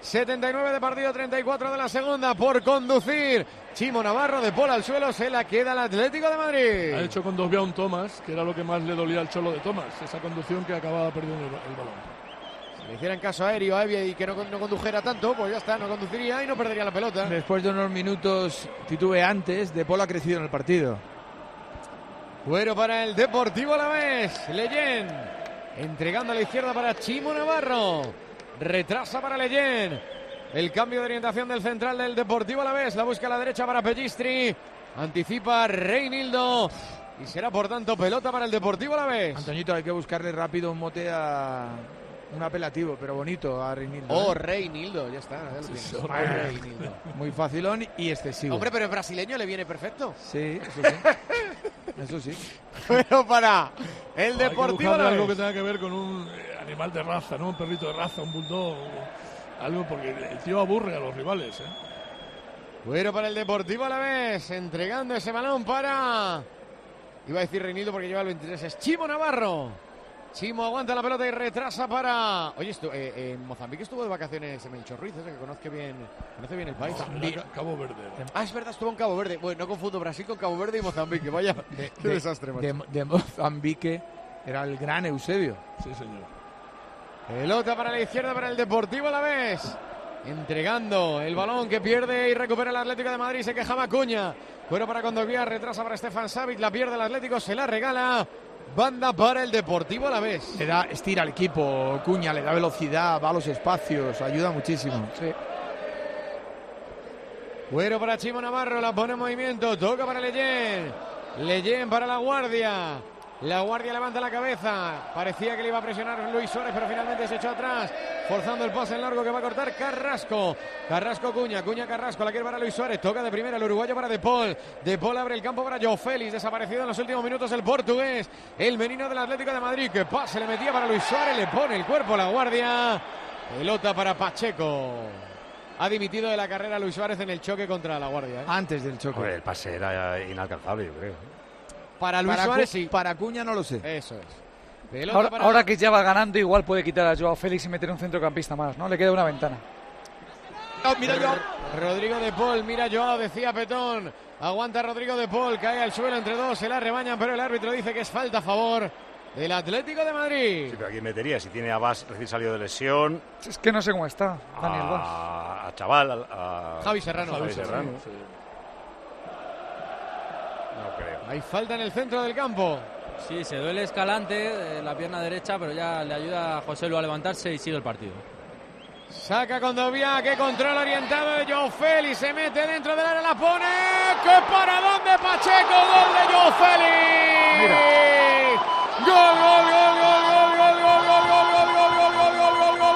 setenta y nueve de partido, treinta y cuatro de la segunda. Por conducir Chimo Navarro, De Paul al suelo, se la queda el Atlético de Madrid. Ha hecho conducir a un Thomas, que era lo que más le dolía al Cholo de Thomas, esa conducción que acababa perdiendo el, el balón. Si le hicieran caso aéreo a Evia y que no, no condujera tanto, pues ya está, no conduciría y no perdería la pelota. Después de unos minutos titubeantes, De Paul ha crecido en el partido. Bueno para el Deportivo Alavés. Leyen entregando a la izquierda para Chimo Navarro. Retrasa para Leyen. El cambio de orientación del central del Deportivo Alavés. La busca a la derecha para Pellistri. Anticipa Reinildo. Y será por tanto pelota para el Deportivo Alavés. Antoñito, hay que buscarle rápido un mote a... un apelativo, pero bonito a Reinildo. Oh, ¿eh? Reinildo, ya está. Ya sí, sí, Reinildo. Muy facilón y excesivo. Hombre, pero el brasileño le viene perfecto. Sí, eso sí. Eso sí. Pero para el Deportivo Alavés. Algo que tenga que ver con un animal de raza, ¿no? Un perrito de raza, un bulldog, algo, porque el tío aburre a los rivales, ¿eh? Bueno para el Deportivo Alavés, entregando ese balón para... Iba a decir Reinildo porque lleva el veintitrés, es Chimo Navarro. Chimo aguanta la pelota y retrasa para... Oye, esto, eh, en Mozambique estuvo de vacaciones Melchor Ruiz, ese que conozca bien, conoce bien el país. No, Cabo Verde. Ah, es verdad, estuvo en Cabo Verde. Bueno, no confundo Brasil con Cabo Verde y Mozambique. Vaya, de, qué de, desastre, macho. De, de Mozambique era el gran Eusebio. Sí, señor. Pelota para la izquierda para el Deportivo Alavés. Entregando el balón que pierde y recupera el Atlético de Madrid. Se quejaba Cuña. Bueno para Condovia, retrasa para Stefan Savic. La pierde el Atlético, se la regala. Banda para el Deportivo Alavés. Le da estira al equipo, Cuña, le da velocidad, va a los espacios, ayuda muchísimo. Sí. Bueno para Chimo Navarro, la pone en movimiento, toca para Leyen. Leyen para la Guardia. La Guardia levanta la cabeza. Parecía que le iba a presionar Luis Suárez, pero finalmente se echó atrás, forzando el pase en largo que va a cortar Carrasco. Carrasco Cuña, Cuña Carrasco, la quiere para Luis Suárez, toca de primera el uruguayo para De Paul. De Paul abre el campo para João Félix, desaparecido en los últimos minutos el portugués, el menino del Atlético de Madrid, que pase le metía para Luis Suárez, le pone el cuerpo a la Guardia. Pelota para Pacheco. Ha dimitido de la carrera Luis Suárez en el choque contra la Guardia, ¿eh? Antes del choque. Joder, el pase era inalcanzable, yo creo. Para Luis para Suárez, Cu sí. Para Cuña no lo sé. Eso es. Pelota Ahora, para... ahora que ya va ganando, igual puede quitar a Joao Félix y meter un centrocampista más, ¿no? Le queda una ventana. No, mira Joao. Rodrigo De Paul, mira Joao, decía Petón. Aguanta Rodrigo De Paul, cae al suelo entre dos, se la rebañan, pero el árbitro dice que es falta a favor del Atlético de Madrid. Sí, pero aquí metería, si tiene a Bas recién salido de lesión. Es que no sé cómo está Daniel Bas. A, a Chaval, a, a Javi Serrano. Javi Javi Serrano. Serrano. Sí. No creo. Hay falta en el centro del campo. Sí, se duele Escalante, eh, la pierna derecha, pero ya le ayuda a José Lu a levantarse y sigue el partido. Saca Condovia, que control orientado de Joao Félix, se mete dentro del área, la pone. ¡Qué paradón de Pacheco! ¡Gol de Joao Félix! Mira. ¡Gol, gol, gol, gol, gol, gol, gol, gol, gol, gol, gol, gol, gol, gol, gol, gol,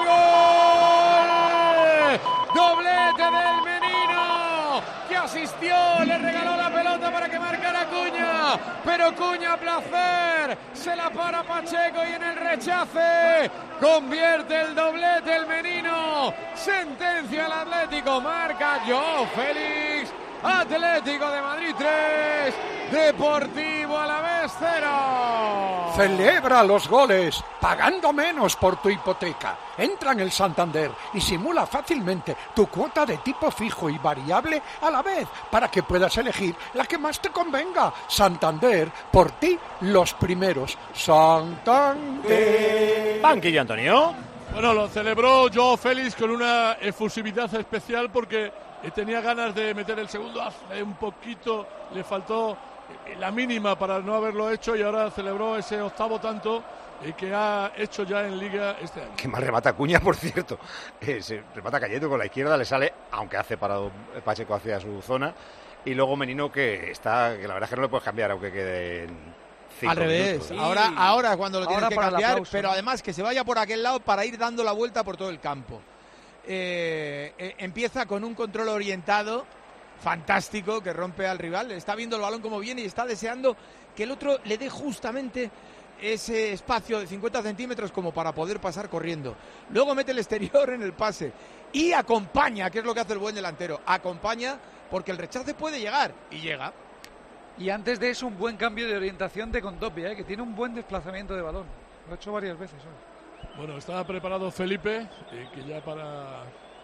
gol! ¡Doblete del menino! Que asistió, le regaló la pelota para que marcara Cuña, pero Cuña a placer, se la para Pacheco y en el rechace convierte el doblete el menino, sentencia al Atlético, marca Joao Félix. Atlético de Madrid tres, Deportivo Alavés cero. Celebra los goles pagando menos por tu hipoteca. Entra en el Santander y simula fácilmente tu cuota de tipo fijo y variable a la vez para que puedas elegir la que más te convenga. Santander, por ti los primeros. Santander. Banquillo, Antonio. Bueno, lo celebró Joao Félix con una efusividad especial porque tenía ganas de meter el segundo, hace un poquito le faltó la mínima para no haberlo hecho y ahora celebró ese octavo tanto eh, que ha hecho ya en Liga este año. Qué mal remata Cuña, por cierto. Eh, se remata cayendo con la izquierda, le sale, aunque hace parado Pacheco hacia su zona, y luego Menino que está, que la verdad es que no le puedes cambiar aunque queden cinco al revés, minutos. ahora, ahora cuando lo tienes Ahora que para cambiar, aplauso, pero ¿no? además que se vaya por aquel lado para ir dando la vuelta por todo el campo. Eh, eh, empieza con un control orientado fantástico que rompe al rival, está viendo el balón como viene y está deseando que el otro le dé justamente ese espacio de cincuenta centímetros como para poder pasar corriendo. Luego mete el exterior en el pase y acompaña, que es lo que hace el buen delantero, acompaña porque el rechace puede llegar y llega. Y antes de eso un buen cambio de orientación de Condopia, ¿eh? Que tiene un buen desplazamiento de balón, lo ha hecho varias veces hoy. Bueno, estaba preparado Felipe, eh, que ya para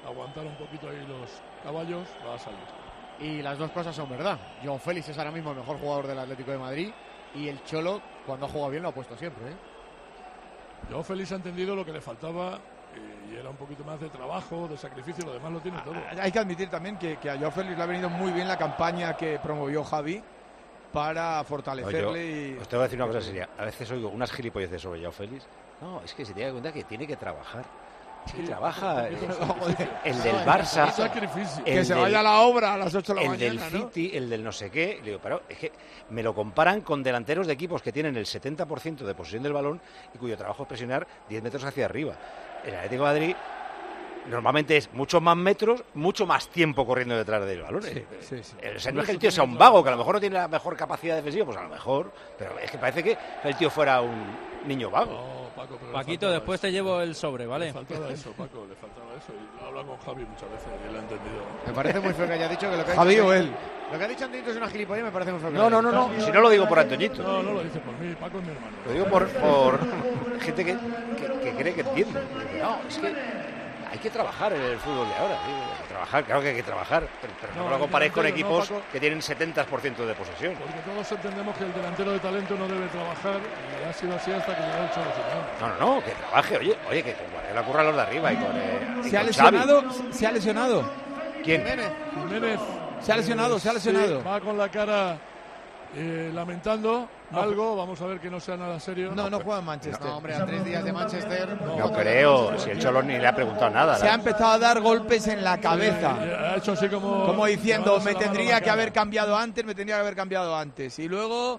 aguantar un poquito ahí los caballos, va a salir. Y las dos cosas son verdad. Joao Félix es ahora mismo el mejor jugador del Atlético de Madrid y el Cholo, cuando ha jugado bien, lo ha puesto siempre, ¿eh? Joao Félix ha entendido lo que le faltaba y era un poquito más de trabajo, de sacrificio, lo demás lo tiene todo. Hay que admitir también que, que a Joao Félix le ha venido muy bien la campaña que promovió Javi para fortalecerle. Oye, y... Os tengo que decir una cosa seria. A veces oigo unas gilipolleces sobre Joao Félix. No, es que se tiene que cuenta que tiene que trabajar. Es que sí, trabaja el, el del Barça, el que se del, vaya a la obra a las ocho de la el mañana, del City, ¿no? el del no sé qué. Le digo, pero es que me lo comparan con delanteros de equipos que tienen el setenta por ciento de posesión del balón y cuyo trabajo es presionar diez metros hacia arriba. El Atlético de Madrid normalmente es muchos más metros, mucho más tiempo corriendo detrás del balón. Sí, sí, sí. O sea, no es que el tío sea un vago, que a lo mejor no tiene la mejor capacidad defensiva, pues a lo mejor, pero es que parece que el tío fuera un niño vago. No, Paco, pero Paquito, después te llevo el sobre, ¿vale? Le faltaba eso, Paco, le faltaba eso. Y lo he hablado con Javi muchas veces y él ha entendido. Me parece muy feo que haya dicho que lo que ha Javi dicho o él. Lo que ha dicho Antonito es una gilipollez, me parece muy feo. Que no, no, no, no. Si no lo digo por Antoñito. No, no lo dice por mí, Paco es mi hermano. Lo digo por, por gente que, que, que cree que entiende. No, es que hay que trabajar en el fútbol de ahora, ¿sí? Hay que trabajar, claro que hay que trabajar, pero, pero no, no lo comparéis con equipos no, que tienen setenta por ciento de posesión. Porque todos entendemos que el delantero de talento no debe trabajar y ha sido así hasta que llegó el Cholo Simeone. No, no, no, que trabaje, oye, oye, que con Guardiola curra los de arriba y con eh, y ¿Se, ha con lesionado, Xavi. ¿Se ha lesionado? ¿Quién? Jiménez. Jiménez. Se ha lesionado, se ha lesionado. Sí, va con la cara eh, lamentando no, algo, vamos a ver que no sea nada serio. No, no juega en Manchester. No, hombre, a tres días de Manchester. No, no creo, si el Cholo ni le ha preguntado nada. Se ha empezado a dar golpes en la cabeza. Sí, ha hecho así como... Como diciendo, me tendría que haber cambiado antes, me tendría que haber cambiado antes. Y luego...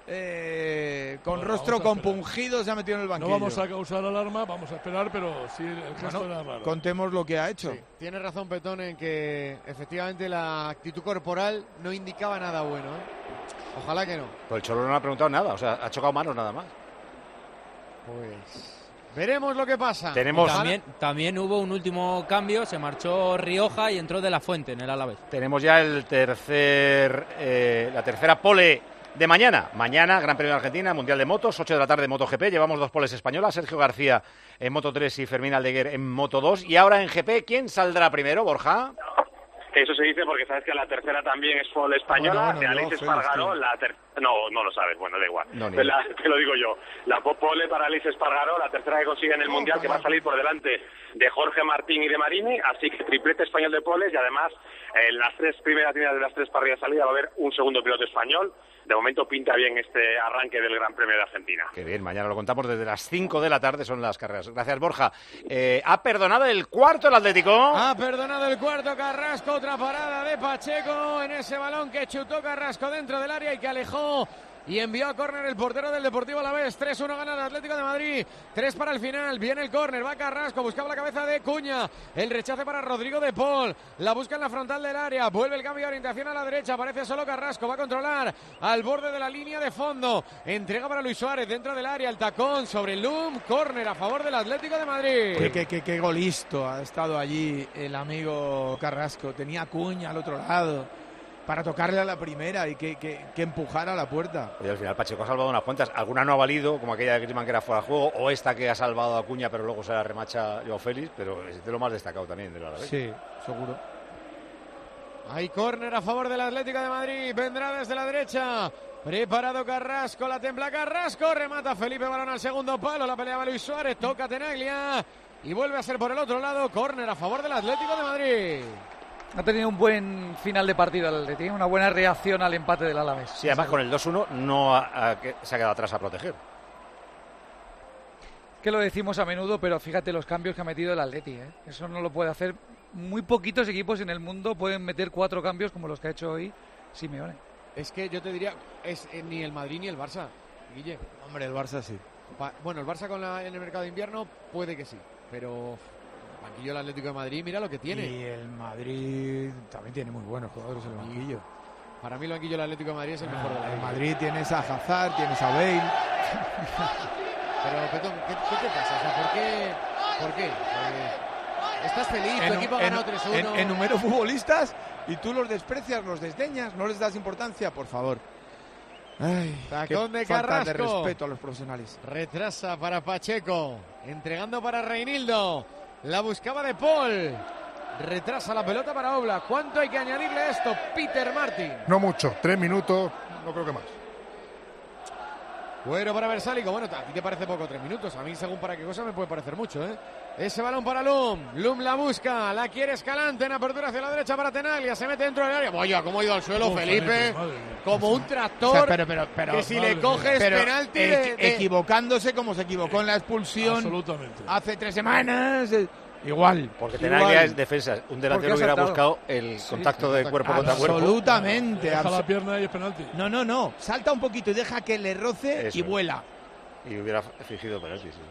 Eh, con bueno, rostro compungido se ha metido en el banquillo. No vamos a causar alarma, vamos a esperar, pero sí el gesto bueno, era raro. Contemos lo que ha hecho. Sí, tiene razón Petón en que efectivamente la actitud corporal no indicaba nada bueno, ¿eh? Ojalá que no. Pues el Cholo no le ha preguntado nada, o sea, ha chocado manos nada más. Pues veremos lo que pasa. Tenemos también, también hubo un último cambio, se marchó Rioja y entró De La Fuente en el Alavés. Tenemos ya el tercer, eh, la tercera pole de mañana. Mañana, Gran Premio de Argentina, Mundial de Motos, ocho de la tarde MotoGP. Llevamos dos poles españolas, Sergio García en Moto tres y Fermín Aldeguer en Moto dos. Y ahora en G P, ¿quién saldrá primero, Borja? Eso se dice porque sabes que la tercera también es pole española, bueno, bueno, de Alice Espargaró. La ter... No, no lo sabes, bueno, da igual. No, la, te lo digo yo. La pole para Alice Espargaró, la tercera que consigue en el Mundial, que va a salir por delante de Jorge Martín y de Marini. Así que triplete español de poles y además en las tres primeras líneas de las tres parrillas de salida va a haber un segundo piloto español. De momento pinta bien este arranque del Gran Premio de Argentina. Qué bien, mañana lo contamos desde las cinco de la tarde, son las carreras. Gracias, Borja. Eh, ¿Ha perdonado el cuarto el Atlético? Ha perdonado el cuarto Carrasco, otra parada de Pacheco en ese balón que chutó Carrasco dentro del área y que alejó y envió a córner el portero del Deportivo Alavés. tres uno gana el Atlético de Madrid, tres para el final, viene el córner, va Carrasco, buscaba la cabeza de Cuña, el rechace para Rodrigo de Paul, la busca en la frontal del área, vuelve el cambio de orientación a la derecha, aparece solo Carrasco, va a controlar al borde de la línea de fondo, entrega para Luis Suárez dentro del área, el tacón sobre el Lum, córner a favor del Atlético de Madrid. Qué, qué, qué, qué golisto ha estado allí el amigo Carrasco, tenía Cuña al otro lado para tocarle a la primera y que, que, que empujara a la puerta. Y al final Pacheco ha salvado unas cuantas, alguna no ha valido, como aquella de Griezmann que era fuera de juego, o esta que ha salvado a Cuña pero luego se la remacha Joao Félix, pero es de lo más destacado también del Alavés. Sí, seguro. Hay córner a favor del Atlético de Madrid, vendrá desde la derecha, preparado Carrasco, la templa Carrasco, remata Felipe, balón al segundo palo, la peleaba Luis Suárez, toca Tenaglia y vuelve a ser por el otro lado, córner a favor del Atlético de Madrid. Ha tenido un buen final de partido el Atlético, una buena reacción al empate del Alavés. Sí, además con el dos uno no ha, ha, se ha quedado atrás a proteger. Que lo decimos a menudo, pero fíjate los cambios que ha metido el Atlético, ¿eh? Eso no lo puede hacer. Muy poquitos equipos en el mundo pueden meter cuatro cambios como los que ha hecho hoy Simeone. Es que yo te diría, es eh, ni el Madrid ni el Barça, Guille. Hombre, el Barça sí. Pa- bueno, el Barça con la, en el mercado de invierno puede que sí, pero... banquillo el Atlético de Madrid, mira lo que tiene. Y el Madrid también tiene muy buenos jugadores en el banquillo. Para mí el banquillo del Atlético de Madrid es el mejor de la liga. El Madrid tienes a Hazard, tienes a Bale. Pero, Petón, ¿qué, ¿qué te pasa? O sea, ¿por qué? ¿Por qué? Eh, ¿Estás feliz? ¿Tu En, equipo ha en, ganado tres uno? En, enumero futbolistas y tú los desprecias, los desdeñas, no les das importancia, por favor. Ay, Tacón qué de falta Carrasco. de respeto a los profesionales. Retrasa para Pacheco. Entregando para Reinildo. La buscaba de Paul. Retrasa la pelota para Oblak. ¿Cuánto hay que añadirle a esto, Peter Martin? No mucho, tres minutos, no creo que más. Bueno, para Versálico. Bueno, a ti te parece poco tres minutos. A mí, según para qué cosa, me puede parecer mucho, ¿eh? Ese balón para Lum. Lum la busca. La quiere Escalante en apertura hacia la derecha para Tenaglia. Se mete dentro del área. Vaya, cómo ha ido al suelo oh, Felipe. Felipe como un tractor. O sea, pero, pero, pero, que si le coges pero, penalti. Eh, de, de... Equivocándose como se equivocó en la expulsión. Absolutamente. Hace tres semanas. Eh, igual. Porque Tenaglia es defensa. Un delantero hubiera buscado el sí, contacto sí, de cuerpo contra cuerpo. Absolutamente. Deja la pierna y es penalti. No, no, no. Salta un poquito y deja que le roce Eso. y vuela. Y hubiera fingido penalti, sí, sí.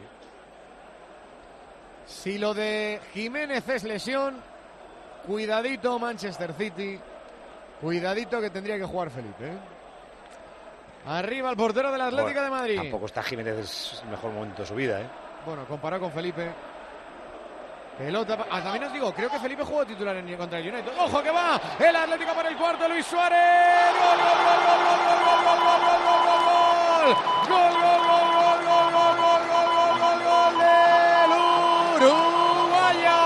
Si lo de Jiménez es lesión, cuidadito Manchester City, cuidadito que tendría que jugar Felipe. ¿eh? Arriba el portero del Atlético bueno, de Madrid. Tampoco está Jiménez, es el mejor momento de su vida. ¿eh? Bueno, comparado con Felipe. Pelota. Ah, también os digo, creo que Felipe jugó titular en, contra el United. ¡Ojo que va! El Atlético para el cuarto, Luis Suárez. ¡Gol, gol, gol, gol, gol, gol, gol, gol, gol, gol, gol, gol! ¡Gol, gol, gol, gol, gol, gol, gol, gol, gol, gol del uruguayo!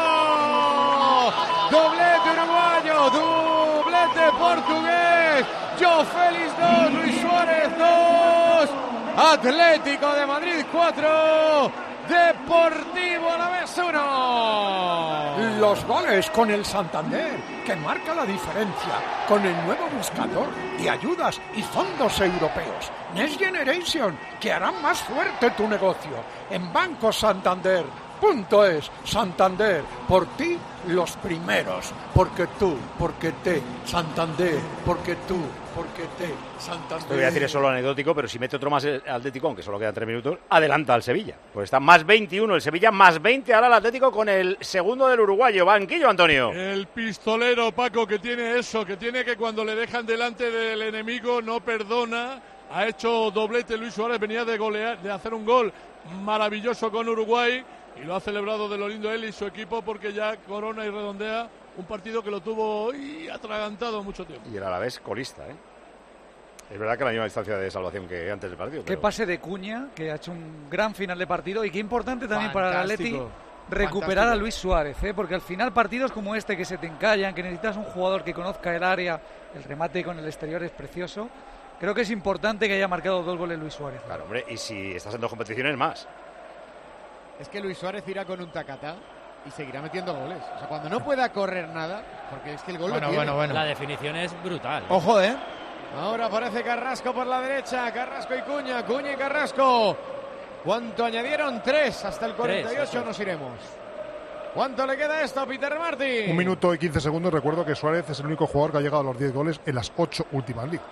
Doblete uruguayo, doblete portugués. João Félix dos, Luis Suárez dos. Atlético de Madrid cuatro. Deportivo Alavés uno. Los goles con el Santander, que marca la diferencia con el nuevo buscador de ayudas y fondos europeos. Next Generation, que harán más fuerte tu negocio. En Banco Santander. Punto es Santander, por ti los primeros, porque tú, porque te, Santander, porque tú, porque te, Santander. Te voy a decir, es solo anecdótico, pero si mete otro más el Atlético, aunque solo quedan tres minutos, adelanta al Sevilla. Pues está más veintiuno el Sevilla, más veinte ahora el Atlético con el segundo del uruguayo. Banquillo, Antonio. El pistolero, Paco, que tiene eso, que tiene que cuando le dejan delante del enemigo no perdona. Ha hecho doblete Luis Suárez, venía de golear, de hacer un gol maravilloso con Uruguay. Y lo ha celebrado de lo lindo él y su equipo porque ya corona y redondea un partido que lo tuvo y atragantado mucho tiempo. Y el Alavés colista, ¿eh? Es verdad que la misma distancia de salvación que antes del partido. Qué pero... pase de Cuña, que ha hecho un gran final de partido y qué importante también Fantástico. para el Atleti recuperar Fantástico. a Luis Suárez, ¿eh? Porque al final partidos como este que se te encallan, que necesitas un jugador que conozca el área, el remate con el exterior es precioso. Creo que es importante que haya marcado dos goles Luis Suárez. Claro, hombre, y si estás en dos competiciones más. Es que Luis Suárez irá con un tacatá y seguirá metiendo goles. O sea, cuando no pueda correr nada, porque es que el gol bueno, lo tiene. Bueno, bueno. La definición es brutal. Ojo, ¿eh? Ahora aparece Carrasco por la derecha. Carrasco y Cuña, Cuña y Carrasco. ¿Cuánto añadieron? Tres. Hasta el cuarenta y ocho Tres, nos iremos. ¿Cuánto le queda a esto a Peter Martin? Un minuto y quince segundos. Recuerdo que Suárez es el único jugador que ha llegado a los diez goles en las ocho últimas ligas.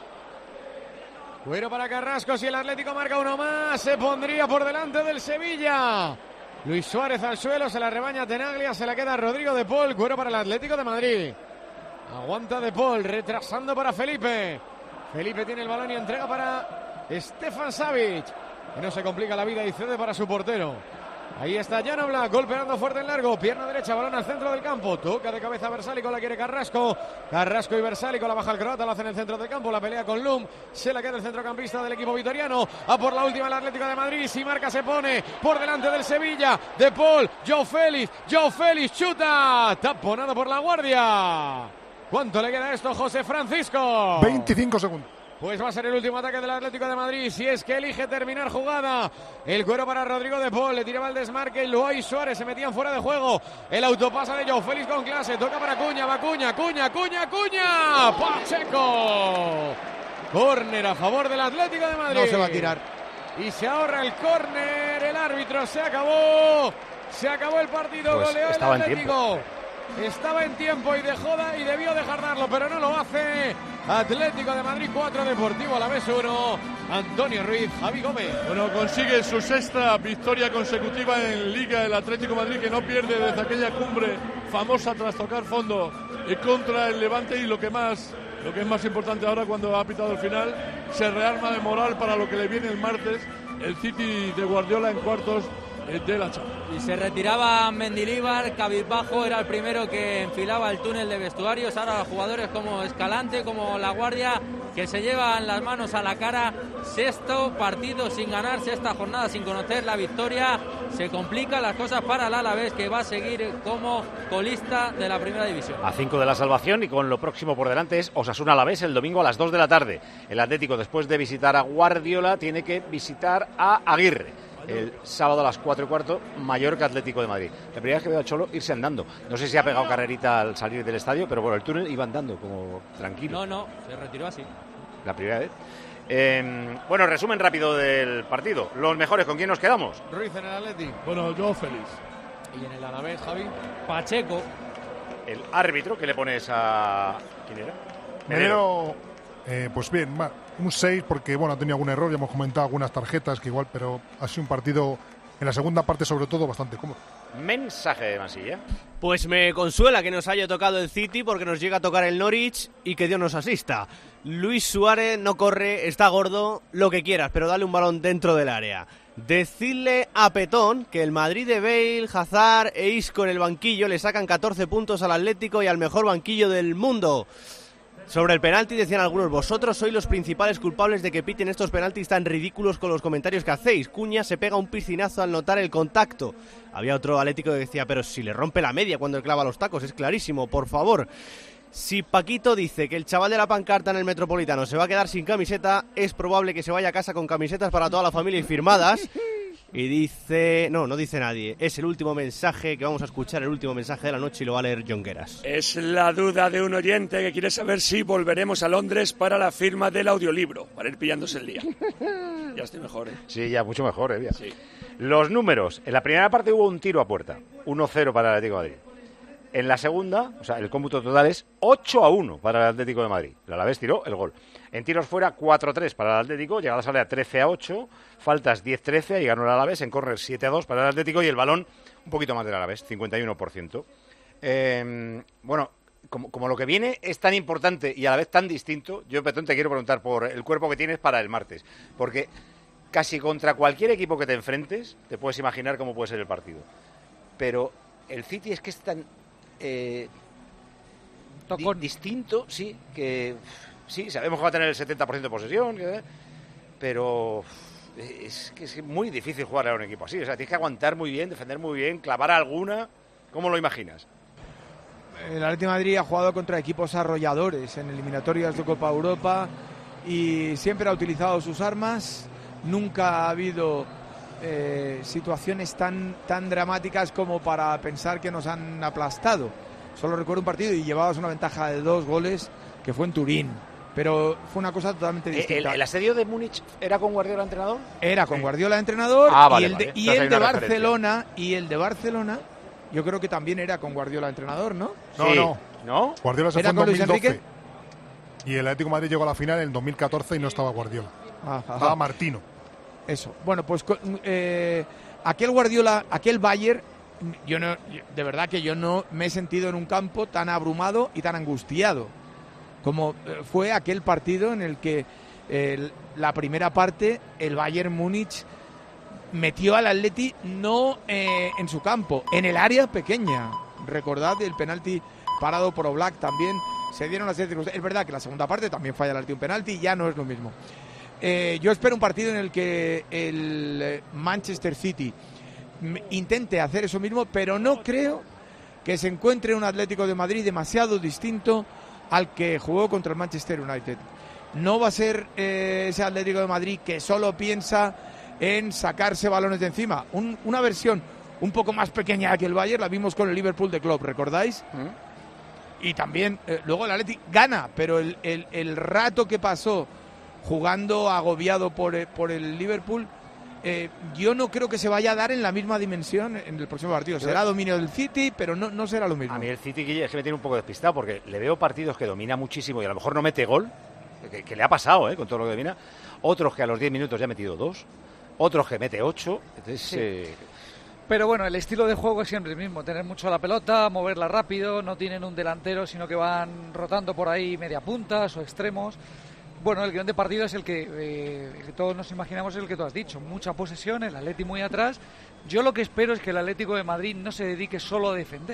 Cuero para Carrasco. Si el Atlético marca uno más, se pondría por delante del Sevilla. Luis Suárez al suelo, se la rebaña Tenaglia, se la queda Rodrigo de Paul. Cuero para el Atlético de Madrid. Aguanta de Paul, retrasando para Felipe. Felipe tiene el balón y entrega para Stefan Savic, que no se complica la vida y cede para su portero. Ahí está Jan Oblak, golpeando fuerte en largo, pierna derecha, balón al centro del campo, toca de cabeza Versálico, la quiere Carrasco, Carrasco y Versálico, la baja el croata, lo hace en el centro del campo, la pelea con Lum, se la queda el centrocampista del equipo vitoriano, a por la última el Atlético de Madrid, si marca se pone por delante del Sevilla, De Paul, João Félix, João Félix chuta, taponado por la guardia. ¿Cuánto le queda a esto, José Francisco? veinticinco segundos. Pues va a ser el último ataque del Atlético de Madrid, si es que elige terminar jugada. El cuero para Rodrigo de Paul, le tiraba el desmarque, Luis Suárez se metían fuera de juego. El autopasa de João Félix con clase, toca para Cuña, va Cuña, Cuña, Cuña, Cuña. Pacheco. Córner a favor del Atlético de Madrid. No se va a tirar. Y se ahorra el córner, el árbitro se acabó. Se acabó el partido, pues goleó el Atlético. Estaba en tiempo y dejó da, y debió dejar darlo, pero no lo hace. Atlético de Madrid cuatro, Deportivo Alavés uno. Antonio Ruiz, Javi Gómez. Bueno, consigue su sexta victoria consecutiva en Liga el Atlético de Madrid, que no pierde desde aquella cumbre famosa tras tocar fondo contra el Levante, y lo que más, lo que es más importante ahora, cuando ha pitado el final, se rearma de moral para lo que le viene el martes, el City de Guardiola en cuartos de la Champions. Y se retiraba Mendilibar, cabizbajo, era el primero que enfilaba el túnel de vestuarios. Ahora los jugadores como Escalante, como La Guardia, que se llevan las manos a la cara. Sexto partido sin ganar, sexta jornada sin conocer la victoria. Se complican las cosas para el Alavés, que va a seguir como colista de la primera división. A cinco de la salvación, y con lo próximo por delante es Osasuna Alavés el domingo a las dos de la tarde. El Atlético, después de visitar a Guardiola, tiene que visitar a Aguirre. El sábado a las cuatro y cuarto, Mallorca Atlético de Madrid. La primera vez que veo a Cholo irse andando. No sé si ha pegado carrerita al salir del estadio, pero por el túnel iba andando como tranquilo. No, no, se retiró así. La primera vez. Eh, bueno, resumen rápido del partido. Los mejores, ¿con quién nos quedamos? Ruiz en el Atleti. Bueno, yo feliz. Y en el Alavés, Javi. Pacheco. El árbitro, ¿qué le pones a... ¿Quién era? Medero. Eh, pues bien, un seis porque bueno, ha tenido algún error, ya hemos comentado algunas tarjetas que igual, pero ha sido un partido en la segunda parte sobre todo bastante cómodo. Mensaje de Mansilla. Pues me consuela que nos haya tocado el City porque nos llega a tocar el Norwich y que Dios nos asista. Luis Suárez no corre, está gordo, lo que quieras, pero dale un balón dentro del área. Decirle a Petón que el Madrid de Bale, Hazard e Isco en el banquillo le sacan catorce puntos al Atlético y al mejor banquillo del mundo. Sobre el penalti decían algunos, vosotros sois los principales culpables de que piten estos penaltis tan ridículos con los comentarios que hacéis. Cuña se pega un piscinazo al notar el contacto. Había otro atlético que decía, pero si le rompe la media cuando le clava los tacos, es clarísimo, por favor. Si Paquito dice que el chaval de la pancarta en el Metropolitano se va a quedar sin camiseta, es probable que se vaya a casa con camisetas para toda la familia y firmadas. Y dice... No, no dice nadie. Es el último mensaje que vamos a escuchar, el último mensaje de la noche, y lo va a leer Jongueras. Es la duda de un oyente que quiere saber si volveremos a Londres para la firma del audiolibro, para ir pillándose el día. Ya estoy mejor, ¿eh? Sí, ya mucho mejor, ¿eh? Ya. Sí. Los números. En la primera parte hubo un tiro a puerta. uno cero para el Atlético de Madrid. En la segunda, o sea, el cómputo total es ocho a uno para el Atlético de Madrid. El Alavés tiró el gol. En tiros fuera, cuatro a tres para el Atlético, llegadas a la trece a ocho, faltas diez a trece, y ganó el Alavés. En córner siete a dos para el Atlético, y el balón un poquito más del Alavés, cincuenta y uno por ciento. Eh, bueno, como, como lo que viene es tan importante y a la vez tan distinto, yo, Petón, te quiero preguntar por el cuerpo que tienes para el martes. Porque casi contra cualquier equipo que te enfrentes, te puedes imaginar cómo puede ser el partido. Pero el City es que es tan... Eh, di distinto, sí, que sí, sabemos que va a tener el setenta por ciento de posesión, que, pero es que es muy difícil jugar a un equipo así, o sea, tienes que aguantar muy bien, defender muy bien, clavar alguna. ¿Cómo lo imaginas? El Atlético de Madrid ha jugado contra equipos arrolladores en eliminatorias de Copa Europa y siempre ha utilizado sus armas, nunca ha habido Eh, situaciones tan, tan dramáticas como para pensar que nos han aplastado. Solo recuerdo un partido y llevabas una ventaja de dos goles que fue en Turín, pero fue una cosa totalmente distinta. ¿El, el asedio de Múnich era con Guardiola entrenador? Era con Guardiola entrenador. Ah, vale, y el de, vale. y el de Barcelona y el de Barcelona yo creo que también era con Guardiola entrenador, ¿no? No, sí. no. ¿No? Guardiola se fue ¿Era en con Luis dos mil doce. Enrique? Y el Atlético de Madrid llegó a la final en dos mil catorce y no estaba Guardiola. Ajá. Estaba Martino. Eso. Bueno, pues eh, aquel Guardiola, aquel Bayern, yo no, de verdad que yo no me he sentido en un campo tan abrumado y tan angustiado como fue aquel partido en el que eh, la primera parte el Bayern Múnich metió al Atleti no eh, en su campo, en el área pequeña. Recordad el penalti parado por Oblak también. Se dieron las circunstancias. Es verdad que la segunda parte también falla el Atleti un penalti y ya no es lo mismo. Eh, yo espero un partido en el que el Manchester City intente hacer eso mismo, pero no creo que se encuentre un Atlético de Madrid demasiado distinto al que jugó contra el Manchester United. No va a ser eh, ese Atlético de Madrid que solo piensa en sacarse balones de encima. Un, una versión un poco más pequeña que el Bayern la vimos con el Liverpool de Klopp, ¿recordáis? ¿Mm? Y también, eh, luego el Atlético gana, pero el, el, el rato que pasó jugando agobiado por, por el Liverpool, eh, yo no creo que se vaya a dar en la misma dimensión en el próximo partido. Será dominio del City, pero no, no será lo mismo. A mí el City, Guille, es que me tiene un poco despistado porque le veo partidos que domina muchísimo y a lo mejor no mete gol, que, que le ha pasado, ¿eh? Con todo lo que domina. Otros que a los diez minutos ya ha metido dos, otros que mete ocho. Entonces, sí. eh... Pero bueno, el estilo de juego es siempre el mismo, tener mucho la pelota, moverla rápido, no tienen un delantero, sino que van rotando por ahí media puntas o extremos. Bueno, el guión de partido es el que, eh, el que todos nos imaginamos, es el que tú has dicho. Mucha posesión, el Atleti muy atrás. Yo lo que espero es que el Atlético de Madrid no se dedique solo a defender,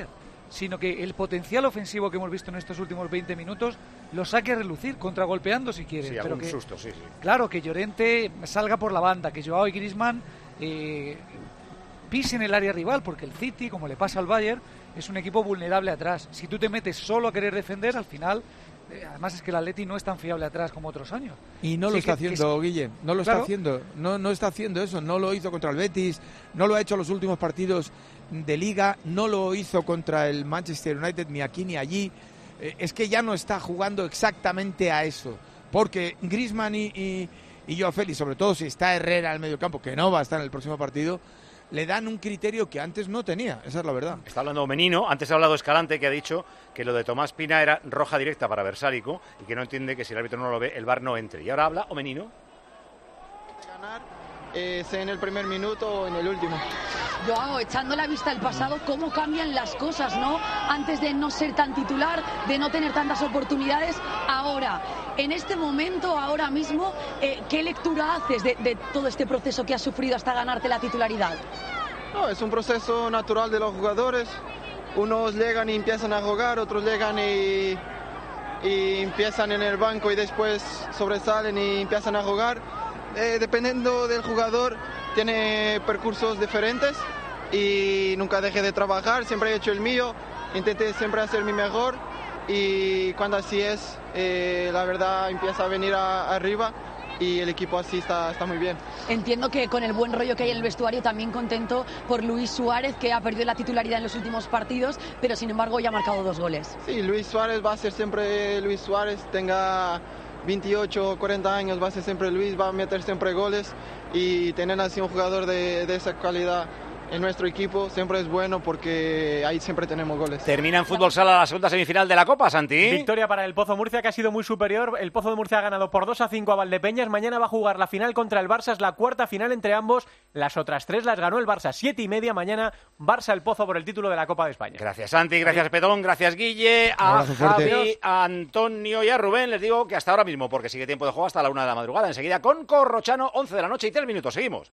sino que el potencial ofensivo que hemos visto en estos últimos veinte minutos lo saque a relucir, contragolpeando si quiere. Sí, pero algún que, susto, sí, sí. Claro, que Llorente salga por la banda, que Joao y Griezmann eh, pisen el área rival, porque el City, como le pasa al Bayern, es un equipo vulnerable atrás. Si tú te metes solo a querer defender, al final... Además es que el Atleti no es tan fiable atrás como otros años. Y no lo sí, está que, haciendo, que es... Guille. No lo claro. está haciendo. No, no está haciendo eso. No lo hizo contra el Betis. No lo ha hecho en los últimos partidos de Liga. No lo hizo contra el Manchester United ni aquí ni allí. Eh, es que ya no está jugando exactamente a eso. Porque Griezmann y, y, y Joao Félix, sobre todo si está Herrera en el medio campo, que no va a estar en el próximo partido, le dan un criterio que antes no tenía, esa es la verdad. Está hablando Menino, antes ha hablado Escalante, que ha dicho que lo de Tomás Pina era roja directa para Versálico y que no entiende que si el árbitro no lo ve, el V A R no entre. Y ahora habla Omenino. Ganar, eh, sea en el primer minuto o en el último. Yo hago, echando la vista al pasado, cómo cambian las cosas, ¿no? Antes de no ser tan titular, de no tener tantas oportunidades, ahora, en este momento, ahora mismo, eh, ¿qué lectura haces de, de todo este proceso que has sufrido hasta ganarte la titularidad? No, es un proceso natural de los jugadores. Unos llegan y empiezan a jugar, otros llegan y, y empiezan en el banco y después sobresalen y empiezan a jugar. Eh, dependiendo del jugador, tiene percursos diferentes y nunca dejé de trabajar, siempre he hecho el mío, intenté siempre hacer mi mejor y cuando así es, eh, la verdad empieza a venir a, arriba y el equipo así está, está muy bien. Entiendo que con el buen rollo que hay en el vestuario, también contento por Luis Suárez, que ha perdido la titularidad en los últimos partidos, pero sin embargo ya ha marcado dos goles. Sí, Luis Suárez va a ser siempre Luis Suárez, tenga veintiocho o cuarenta años, va a ser siempre Luis, va a meter siempre goles y tener así un jugador de, de esa calidad en nuestro equipo siempre es bueno porque ahí siempre tenemos goles. Termina en fútbol sala la segunda semifinal de la Copa, Santi. Victoria para el Pozo Murcia, que ha sido muy superior. El Pozo de Murcia ha ganado por dos a cinco a Valdepeñas. Mañana va a jugar la final contra el Barça, es la cuarta final entre ambos. Las otras tres las ganó el Barça, siete y media. Mañana Barça el Pozo por el título de la Copa de España. Gracias, Santi, gracias, Petón, gracias, Guille, a Javi, a Antonio y a Rubén. Les digo que hasta ahora mismo, porque sigue tiempo de juego hasta la una de la madrugada. Enseguida con Corrochano, once de la noche y tres minutos. Seguimos.